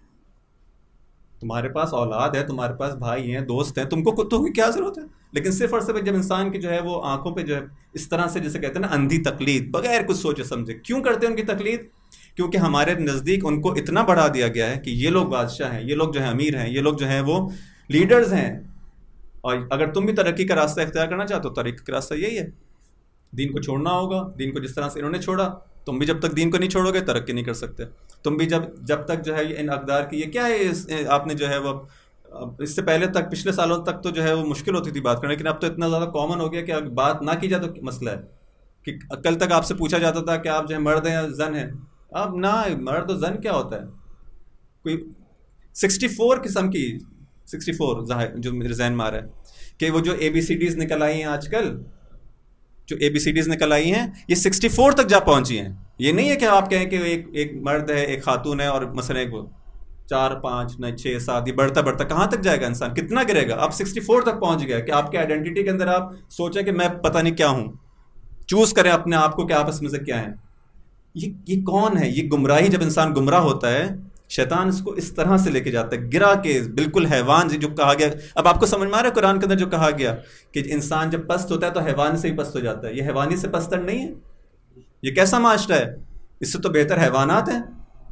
تمہارے پاس اولاد ہے، تمہارے پاس بھائی ہیں، دوست ہیں، تم کو کتوں کی کیا ضرورت ہے؟ لیکن صرف اور صرف جب انسان کی جو ہے وہ آنکھوں پہ جو ہے اس طرح سے جیسے کہتے ہیں نا اندھی تقلید، بغیر کچھ سوچے سمجھے. کیوں کرتے ہیں ان کی تقلید؟ کیونکہ ہمارے نزدیک ان کو اتنا بڑھا دیا گیا ہے کہ یہ لوگ بادشاہ ہیں، یہ لوگ جو ہیں امیر ہیں، یہ لوگ جو ہیں وہ لیڈرز ہیں. اور اگر تم بھی ترقی کا راستہ اختیار کرنا چاہتے ہو، ترقی کا راستہ یہی ہے، دین کو چھوڑنا ہوگا. دین کو جس طرح سے انہوں نے چھوڑا، تم بھی جب تک دین کو نہیں چھوڑو گے ترقی نہیں کر سکتے. تم بھی جب جب تک جو ہے ان اقدار کی یہ کیا ہے، آپ نے جو ہے وہ اس سے پہلے تک پچھلے سالوں تک تو جو ہے وہ مشکل ہوتی تھی بات کرنا، لیکن اب تو اتنا زیادہ کامن ہو گیا کہ اگر بات نہ کی جائے تو مسئلہ ہے. کہ کل تک آپ سے پوچھا جاتا تھا کہ آپ جو ہے مرد ہیں یا زن ہیں، اب نہ مرد و زن کیا ہوتا ہے. کوئی سکسٹی فور قسم کی سکسٹی فور جو میرے ذہن میں آ رہا ہے کہ وہ جو اے بی سی ڈیز نکل آئی ہیں آج کل، جو اے بی سی ڈیز نکل آئی ہیں، یہ سکسٹی فور تک جا پہنچی ہیں. یہ نہیں ہے کہ آپ کہیں کہ ایک ایک مرد ہے، ایک خاتون ہے، اور مثلا ایک چار پانچ نہ چھ سات، یہ بڑھتا بڑھتا کہاں تک جائے گا انسان، کتنا گرے گا. آپ سکسٹی فور تک پہنچ گیا کہ آپ کے آئیڈینٹی کے اندر آپ سوچیں کہ میں پتہ نہیں کیا ہوں، چوز کریں اپنے آپ کو کہ آپ اس میں سے کیا ہیں. یہ یہ کون ہے؟ یہ گمراہی. جب انسان گمراہ ہوتا ہے شیطان اس کو اس طرح سے لے کے جاتا ہے گرا کے بالکل حیوان جو کہا گیا. اب آپ کو سمجھ میں آ رہا ہے قرآن کے اندر جو کہا گیا کہ انسان جب پست ہوتا ہے تو حیوان سے ہی پست ہو جاتا ہے. یہ حیوانی سے پستر نہیں ہے. یہ کیسا معاشرہ ہے؟ اس سے تو بہتر حیوانات ہیں،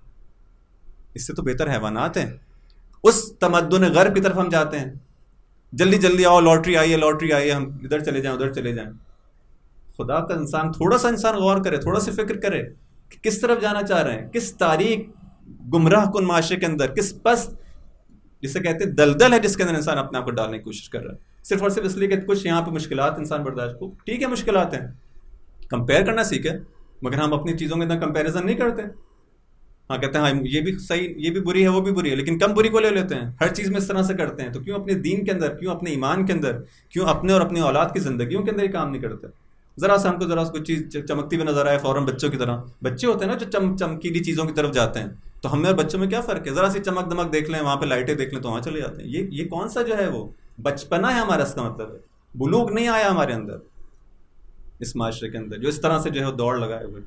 اس سے تو بہتر حیوانات ہیں. اس تمدن غرب کی طرف ہم جاتے ہیں، جلدی جلدی آؤ، لاٹری آئی ہے، لاٹری آئی ہے، ہم ادھر چلے جائیں ادھر چلے جائیں. خدا کا انسان تھوڑا سا انسان غور کرے، تھوڑا سی فکر کرے کہ کس طرف جانا چاہ رہے ہیں، کس تاریخ گمراہ کن معاشرے کے اندر، کس پست جسے کہتے ہیں دلدل ہے جس کے اندر انسان اپنے آپ کو ڈالنے کی کوشش کر رہا ہے، صرف اور صرف اس لیے کہ کچھ یہاں پہ مشکلات انسان برداشت کو. ٹھیک ہے مشکلات ہیں، کمپیئر کرنا سیکھے، مگر ہم اپنی چیزوں کے اندر کمپیریزن نہیں کرتے. ہاں کہتے ہیں ہاں یہ بھی صحیح، یہ بھی بری ہے، وہ بھی بری ہے، لیکن کم بری کو لے لیتے ہیں. ہر چیز میں اس طرح سے کرتے ہیں. تو کیوں اپنے دین کے اندر، کیوں اپنے ایمان کے اندر، کیوں اپنے اور اپنی اولاد کی زندگیوں کے اندر یہ کام نہیں کرتے؟ ذرا سا ہم کو ذرا کوئی چیز چمکتی ہوئی نظر آئے، فوراً بچوں کی طرح، بچے ہوتے ہیں نا جو چم چمکیلی چیزوں کی طرف جاتے ہیں، تو ہمیں اور بچوں میں کیا فرق ہے؟ ذرا سی چمک دمک دیکھ لیں، وہاں پہ لائٹیں دیکھ لیں تو وہاں چلے جاتے ہیں. یہ یہ کون سا جو ہے وہ بچپنا ہے ہمارا؟ اس کا مطلب ہے بلوغ نہیں آیا ہمارے اندر اس معاشرے کے اندر جو اس طرح سے جو ہے دوڑ لگائے ہوئے.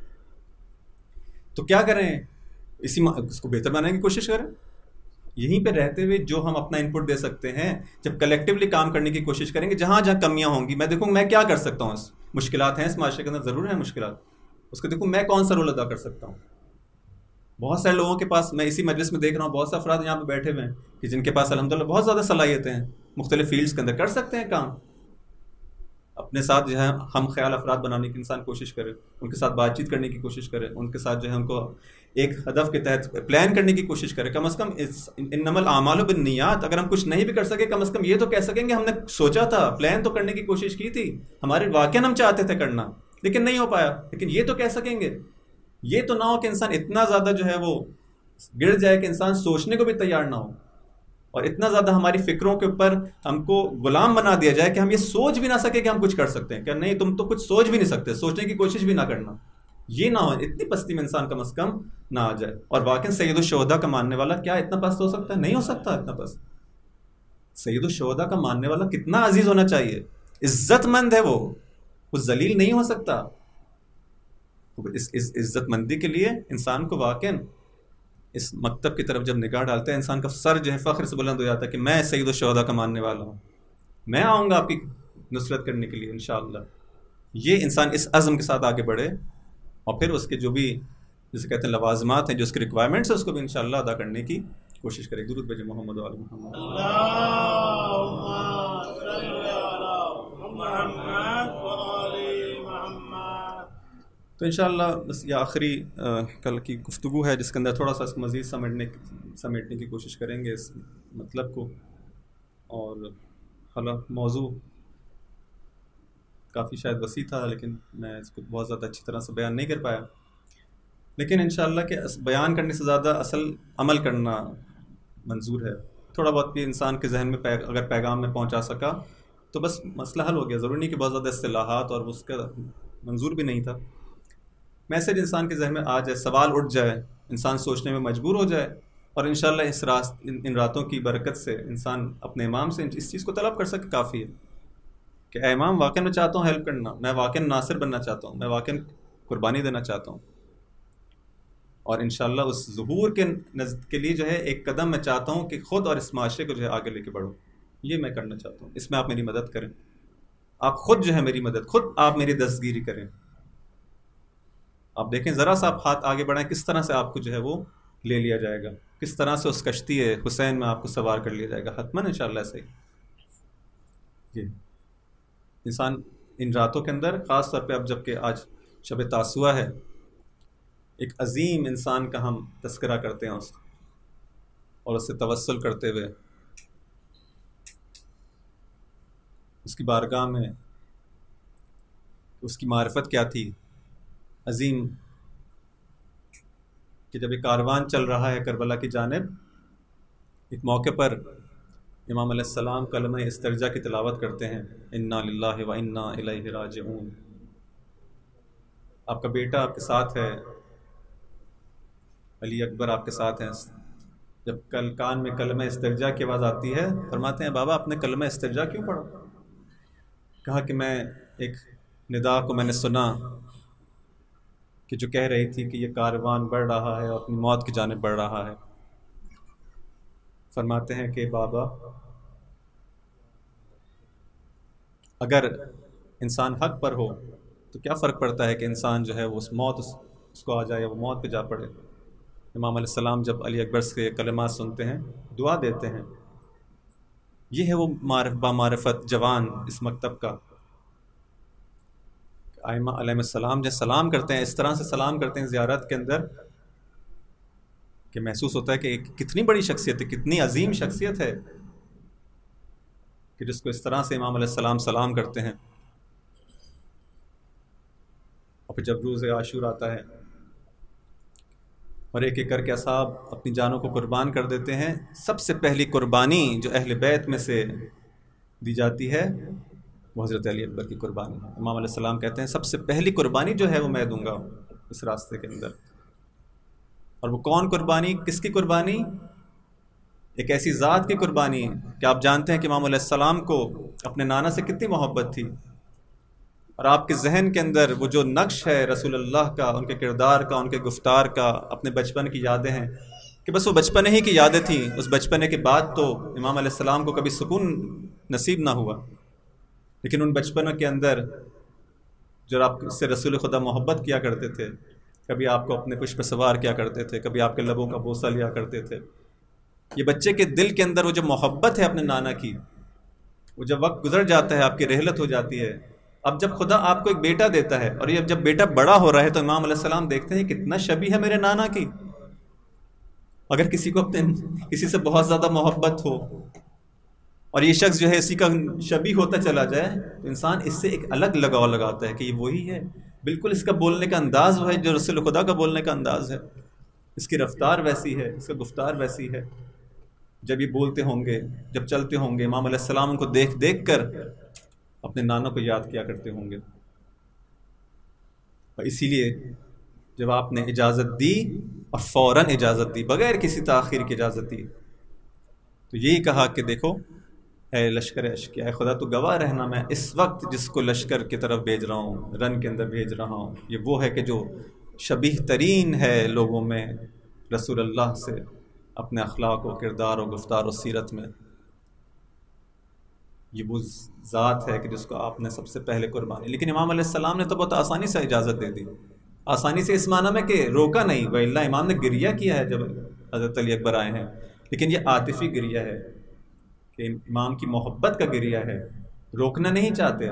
تو کیا کریں؟ اسی اس کو بہتر بنانے کی کوشش کریں. یہیں پہ رہتے ہوئے جو ہم اپنا ان پٹ دے سکتے ہیں، جب کلیکٹیولی کام کرنے کی کوشش کریں گے، جہاں جہاں کمیاں ہوں گی میں دیکھوں میں کیا کر سکتا ہوں. اس مشکلات ہیں اس معاشرے کے اندر، ضرور ہیں مشکلات، اس کو دیکھوں میں کون سا رول ادا کر سکتا ہوں. بہت سارے لوگوں کے پاس، میں اسی مجلس میں دیکھ رہا ہوں بہت سے افراد یہاں پہ بیٹھے ہوئے ہیں کہ جن کے پاس الحمدللہ بہت زیادہ صلاحیتیں ہیں، مختلف فیلڈز کے اندر کر سکتے ہیں کام. اپنے ساتھ جو ہے ہم خیال افراد بنانے کی انسان کوشش کرے، ان کے ساتھ بات چیت کرنے کی کوشش کرے، ان کے ساتھ جو ہے ہم کو ایک ہدف کے تحت پلان کرنے کی کوشش کرے. کم از کم انما الاعمال بالنیات، اگر ہم کچھ نہیں بھی کر سکے کم از کم یہ تو کہہ سکیں گے ہم نے سوچا تھا، پلان تو کرنے کی کوشش کی تھی، ہمارے واقعاً ہم چاہتے تھے کرنا لیکن نہیں ہو پایا. لیکن یہ تو کہہ سکیں گے. یہ تو نہ ہو کہ انسان اتنا زیادہ جو ہے وہ گر جائے کہ انسان سوچنے کو بھی تیار نہ ہو، اور اتنا زیادہ ہماری فکروں کے اوپر ہم کو غلام بنا دیا جائے کہ ہم یہ سوچ بھی نہ سکے کہ ہم کچھ کر سکتے ہیں. کہ نہیں تم تو کچھ سوچ بھی نہیں سکتے، سوچنے کی کوشش بھی نہ کرنا. یہ نہ ہو، اتنی پستی میں انسان کم از کم نہ آ جائے. اور واقعی سید الشہداء کا ماننے والا کیا اتنا پست ہو سکتا ہے؟ نہیں ہو سکتا اتنا پست. سید الشہداء کا ماننے والا کتنا عزیز ہونا چاہیے، عزت مند ہے، وہ وہ ذلیل نہیں ہو سکتا. اس اس عزت مندی کے لیے انسان کو واقعی اس مکتب کی طرف جب نگاہ ڈالتا ہے، انسان کا سر جو ہے فخر سے بلند ہو جاتا ہے کہ میں سید الشہداء کا ماننے والا ہوں، میں آؤں گا آپ کی نصرت کرنے کے لیے انشاءاللہ. یہ انسان اس عزم کے ساتھ آگے بڑھے اور پھر اس کے جو بھی جسے کہتے ہیں لوازمات ہیں، جو اس کے ریکوائرمنٹس ہیں، اس کو بھی انشاءاللہ ادا کرنے کی کوشش کرے. درود بھیجیں محمد و آل محمد. اللهم صل على محمد وآل محمد. تو انشاءاللہ بس یہ آخری کل کی گفتگو ہے جس کے اندر تھوڑا سا اس کو مزید سمیٹنے سمیٹنے کی کوشش کریں گے اس مطلب کو. اور حالانکہ موضوع کافی شاید وسیع تھا، لیکن میں اس کو بہت زیادہ اچھی طرح سے بیان نہیں کر پایا. لیکن انشاءاللہ کہ بیان کرنے سے زیادہ اصل عمل کرنا منظور ہے. تھوڑا بہت بھی انسان کے ذہن میں پی اگر پیغام میں پہنچا سکا تو بس مسئلہ حل ہو گیا. ضروری نہیں کہ بہت زیادہ اصطلاحات اور اس کا منظور بھی نہیں تھا. میسج انسان کے ذہن میں آ جائے، سوال اٹھ جائے، انسان سوچنے میں مجبور ہو جائے، اور انشاءاللہ اس راست ان راتوں کی برکت سے انسان اپنے امام سے اس چیز کو طلب کر سکے. کافی ہے کہ اے امام، واقعی میں چاہتا ہوں ہیلپ کرنا، میں واقعی ناصر بننا چاہتا ہوں، میں واقعی قربانی دینا چاہتا ہوں. اور انشاءاللہ اس ظہور کے نزد کے لیے جو ہے ایک قدم میں چاہتا ہوں کہ خود اور اس معاشرے کو جو ہے آگے لے کے بڑھو. یہ میں کرنا چاہتا ہوں. اس میں آپ میری مدد کریں، آپ خود جو ہے میری مدد، خود آپ میری دستگیری کریں. آپ دیکھیں ذرا سا آپ ہاتھ آگے بڑھائیں، کس طرح سے آپ کو جو ہے وہ لے لیا جائے گا، کس طرح سے اس کشتی حسین میں آپ کو سوار کر لیا جائے گا. حتماً انشاءاللہ ایسے ہی. جی انسان ان راتوں کے اندر خاص طور پہ اب جب کہ آج شب تاسوعہ ہے، ایک عظیم انسان کا ہم تذکرہ کرتے ہیں اس اور اس سے توسل کرتے ہوئے اس کی بارگاہ میں اس کی معرفت کیا تھی عظیم، کہ جب ایک کاروان چل رہا ہے کربلا کی جانب، ایک موقع پر امام علیہ السلام کلمہ استرجا کی تلاوت کرتے ہیں، انا للہ و انا الیہ راجعون. آپ کا بیٹا آپ کے ساتھ ہے، علی اکبر آپ کے ساتھ ہیں. جب کل کان میں کلمہ استرجا کی آواز آتی ہے، فرماتے ہیں بابا آپ نے کلمہ استرجا کیوں پڑھا؟ کہا کہ میں ایک ندا کو میں نے سنا کہ جو کہہ رہی تھی کہ یہ کاروان بڑھ رہا ہے اور اپنی موت کی جانب بڑھ رہا ہے. فرماتے ہیں کہ بابا اگر انسان حق پر ہو تو کیا فرق پڑتا ہے کہ انسان جو ہے وہ اس موت اس, اس کو آ جائے یا وہ موت پہ جا پڑے. امام علیہ السلام جب علی اکبر سے کلمات سنتے ہیں، دعا دیتے ہیں. یہ ہے وہ معرف با معرفت جوان اس مکتب کا. ائمہ علیہ السلام جب سلام کرتے ہیں، اس طرح سے سلام کرتے ہیں زیارت کے اندر کہ محسوس ہوتا ہے کہ کتنی بڑی شخصیت ہے، کتنی عظیم شخصیت ہے کہ جس کو اس طرح سے امام علیہ السلام سلام کرتے ہیں. اور پھر جب روز عاشور آتا ہے اور ایک ایک کر کے اصحاب اپنی جانوں کو قربان کر دیتے ہیں، سب سے پہلی قربانی جو اہل بیت میں سے دی جاتی ہے وہ حضرت علی اکبر کی قربانی ہے. امام علیہ السلام کہتے ہیں سب سے پہلی قربانی جو ہے وہ میں دوں گا اس راستے کے اندر. اور وہ کون قربانی؟ کس کی قربانی؟ ایک ایسی ذات کی قربانی کہ آپ جانتے ہیں کہ امام علیہ السلام کو اپنے نانا سے کتنی محبت تھی، اور آپ کے ذہن کے اندر وہ جو نقش ہے رسول اللہ کا، ان کے کردار کا، ان کے گفتار کا، اپنے بچپن کی یادیں ہیں کہ بس وہ بچپن ہی کی یادیں تھیں. اس بچپنے کے بعد تو امام علیہ السلام کو کبھی سکون نصیب نہ ہوا، لیکن ان بچپنوں کے اندر جو آپ سے رسول خدا محبت کیا کرتے تھے، کبھی آپ کو اپنے پشت پہ سوار کیا کرتے تھے، کبھی آپ کے لبوں کا بوسہ لیا کرتے تھے. یہ بچے کے دل کے اندر وہ جو محبت ہے اپنے نانا کی، وہ جب وقت گزر جاتا ہے، آپ کی رحلت ہو جاتی ہے، اب جب خدا آپ کو ایک بیٹا دیتا ہے اور یہ جب بیٹا بڑا ہو رہا ہے تو امام علیہ السلام دیکھتے ہیں کتنا شبیہ ہے میرے نانا کی. اگر کسی کو اپنے کسی سے بہت زیادہ محبت ہو اور یہ شخص جو ہے اسی کا شبیہ ہوتا چلا جائے تو انسان اس سے ایک الگ لگاؤ لگاتا ہے کہ یہ وہی ہے، بالکل اس کا بولنے کا انداز وہ ہے جو رسول خدا کا بولنے کا انداز ہے، اس کی رفتار ویسی ہے، اس کا گفتار ویسی ہے. جب یہ بولتے ہوں گے، جب چلتے ہوں گے، امام علیہ السلام ان کو دیکھ دیکھ کر اپنے نانوں کو یاد کیا کرتے ہوں گے. اور اسی لیے جب آپ نے اجازت دی اور فوراً اجازت دی بغیر کسی تاخیر کی اجازت دی، تو یہی کہا کہ دیکھو اے لشکر اشکیا، اے خدا تو گواہ رہنا، میں اس وقت جس کو لشکر کی طرف بھیج رہا ہوں، رن کے اندر بھیج رہا ہوں، یہ وہ ہے کہ جو شبیہ ترین ہے لوگوں میں رسول اللہ سے، اپنے اخلاق و کردار و گفتار و سیرت میں۔ یہ وہ ذات ہے کہ جس کو آپ نے سب سے پہلے قربانی۔ لیکن امام علیہ السلام نے تو بہت آسانی سے اجازت دے دی، آسانی سے اس معنی میں کہ روکا نہیں، وَإِلَّا امام نے گریہ کیا ہے جب حضرت علی اکبر آئے ہیں، لیکن یہ عاطفی گریہ ہے کہ امام کی محبت کا گریہ ہے، روکنا نہیں چاہتے۔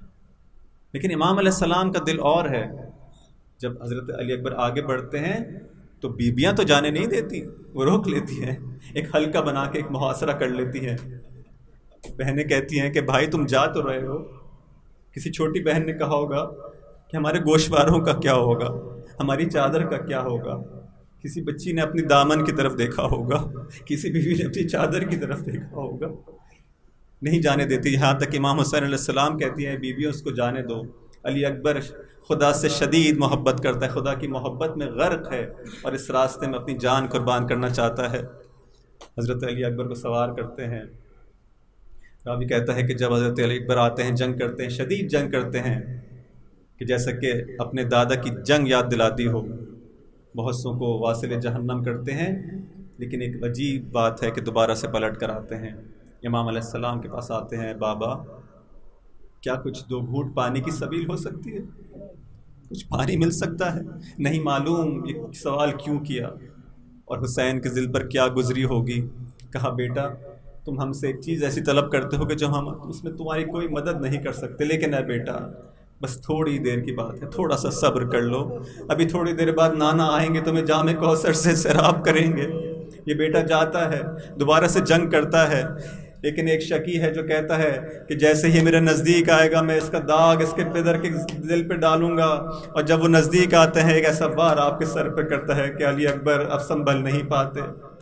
لیکن امام علیہ السلام کا دل اور ہے، جب حضرت علی اکبر آگے بڑھتے ہیں تو بیبیاں تو جانے نہیں دیتی، وہ روک لیتی ہیں، ایک حلقہ بنا کے ایک محاصرہ کر لیتی ہیں۔ بہنیں کہتی ہیں کہ بھائی تم جا تو رہے ہو، کسی چھوٹی بہن نے کہا ہوگا کہ ہمارے گوشواروں کا کیا ہوگا، ہماری چادر کا کیا ہوگا، کسی بچی نے اپنی دامن کی طرف دیکھا ہوگا، کسی بیوی نے اپنی چادر کی طرف دیکھا ہوگا، نہیں جانے دیتی۔ یہاں تک امام حسین علیہ السلام کہتی ہیں بیویوں اس کو جانے دو۔ علی اکبر خدا سے شدید محبت کرتا ہے، خدا کی محبت میں غرق ہے اور اس راستے میں اپنی جان قربان کرنا چاہتا ہے۔ حضرت علی اکبر کو سوار کرتے ہیں۔ راوی کہتا ہے کہ جب حضرت علی اکبر آتے ہیں، جنگ کرتے ہیں، شدید جنگ کرتے ہیں کہ جیسا کہ اپنے دادا کی جنگ یاد دلاتی ہو، بہت سو کو واصل جہنم کرتے ہیں، لیکن ایک عجیب بات ہے کہ دوبارہ سے پلٹ کر آتے ہیں۔ امام علیہ السلام کے پاس آتے ہیں، بابا کیا کچھ دو گھونٹ پانی کی سبیل ہو سکتی ہے، کچھ پانی مل سکتا ہے؟ نہیں معلوم یہ سوال کیوں کیا، اور حسین کے دل پر کیا گزری ہوگی۔ کہا بیٹا تم ہم سے ایک چیز ایسی طلب کرتے ہو کہ جو ہم اس میں تمہاری کوئی مدد نہیں کر سکتے، لیکن اے بیٹا بس تھوڑی دیر کی بات ہے، تھوڑا سا صبر کر لو، ابھی تھوڑی دیر بعد نانا آئیں گے تمہیں جام کوثر سے سیراب کریں گے۔ یہ بیٹا جاتا ہے، دوبارہ سے جنگ کرتا ہے، لیکن ایک شکی ہے جو کہتا ہے کہ جیسے ہی میرے نزدیک آئے گا میں اس کا داغ اس کے پدر کے دل پہ ڈالوں گا، اور جب وہ نزدیک آتے ہیں ایک ایسا وار آپ کے سر پہ کرتا ہے کہ علی اکبر اب سنبھل نہیں پاتے،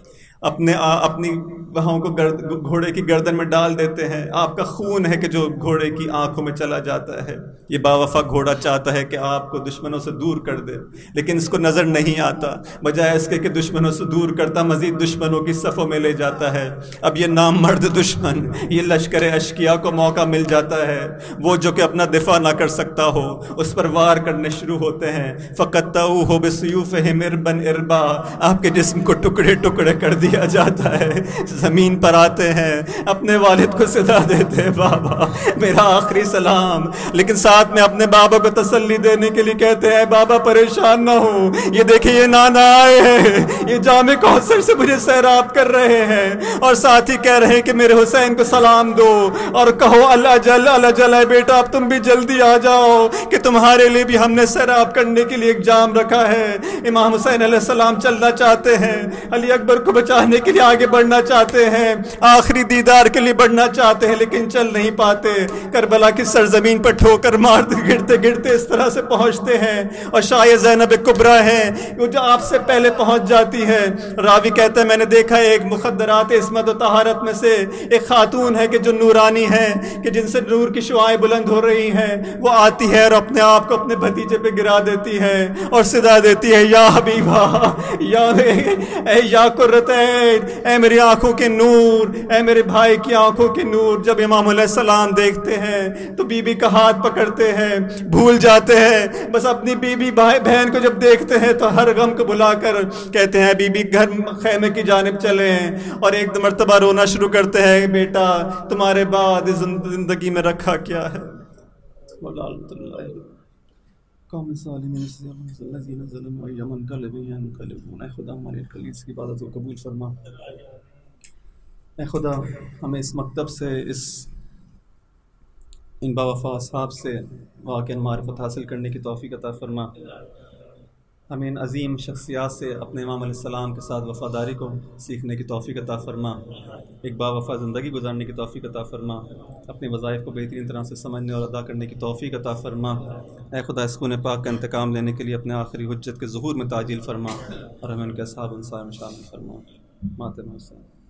اپنے اپنی وہاں کو گھوڑے کی گردن میں ڈال دیتے ہیں۔ آپ کا خون ہے کہ جو گھوڑے کی آنکھوں میں چلا جاتا ہے۔ یہ باوفا گھوڑا چاہتا ہے کہ آپ کو دشمنوں سے دور کر دے، لیکن اس کو نظر نہیں آتا، بجائے اس کے کہ دشمنوں سے دور کرتا مزید دشمنوں کی صفوں میں لے جاتا ہے۔ اب یہ نام مرد دشمن، یہ لشکر اشکیا کو موقع مل جاتا ہے، وہ جو کہ اپنا دفاع نہ کر سکتا ہو اس پر وار کرنے شروع ہوتے ہیں۔ فَقَطَّعُوهُ بِسُيُوفِهِمْ إِرْبًا إِرْبًا، آپ کے جسم کو ٹکڑے ٹکڑے کر دیا جاتا ہے، زمین پر آتے ہیں، اپنے والد کو صدا دیتے ہیں بابا میرا آخری سلام، لیکن ساتھ میں اپنے بابا کو تسلی دینے کے لیے کہتے ہیں بابا پریشان نہ ہو، یہ دیکھیں یہ نانا آئے ہیں، یہ جام کوثر سے مجھے سیراب کر رہے ہیں، اور ساتھ ہی کہہ رہے ہیں کہ میرے حسین کو سلام دو اور کہو اللہ جل اللہ جل ہے بیٹا اب تم بھی جلدی آ جاؤ کہ تمہارے لیے بھی ہم نے سیراب کرنے کے لیے ایک جام رکھا ہے۔ امام حسین علیہ السلام چلنا چاہتے ہیں، علی اکبر کو بچانے کے لیے آگے بڑھنا چاہتے ہیں، آخری دیدار کے لیے بڑھنا چاہتے ہیں، لیکن چل نہیں پاتے۔ کربلا کی سرزمین پر ٹھوکر مارتے گرتے گرتے اس طرح سے پہنچتے ہیں، اور شاہ زینب کبریٰ ہیں وہ جو آپ سے پہلے پہنچ جاتی ہے۔ راوی کہتا ہے میں نے دیکھا ایک مخدرات عصمت و طہارت میں سے ایک خاتون ہے کہ جو نورانی ہے، کہ جن سے نور کی شعائیں بلند ہو رہی ہیں، وہ آتی ہے اور اپنے آپ کو اپنے بھتیجے پہ گرا دیتی ہے اور صدا دیتی ہے یا حبیبہ، یا اے یا قرۃ عین، اے میری آنکھوں کے نور، اے میرے بھائی کی آنکھوں کے نور۔ جب امام علیہ السلام دیکھتے ہیں تو بی بی کا ہاتھ پکڑتے ہیں، بھول جاتے ہیں، بس اپنی بی بی بھائی بہن کو جب دیکھتے ہیں تو ہر غم کو بھلا کر کہتے ہیں بی بی گھر خیمے کی جانب چلیں، اور ایک مرتبہ رونا شروع کرتے ہیں بیٹا تمہارے بعد زندگی میں رکھا کیا ہے۔ قوم سالمین الذین ظلموا یمنقلب ینقلبون۔ اے خدا ہماری کلیس کی عبادت کو قبول فرما، اے خدا ہمیں اس مکتب سے، اس ان باوفا اصحاب سے واقعا معرفت حاصل کرنے کی توفیق عطا فرما، ہمیں ان عظیم شخصیات سے اپنے امام علیہ السلام کے ساتھ وفاداری کو سیکھنے کی توفیق عطا فرما، ایک باوفا زندگی گزارنے کی توفیق عطا فرما، اپنے وظائف کو بہترین طرح سے سمجھنے اور ادا کرنے کی توفیق عطا فرما۔ اے خدا اس خون پاک کا انتقام لینے کے لیے اپنے آخری حجت کے ظہور میں تعجیل فرما، اور ہمیں ان کے اصحاب انصار میں شامل فرما۔ ماتم حسین۔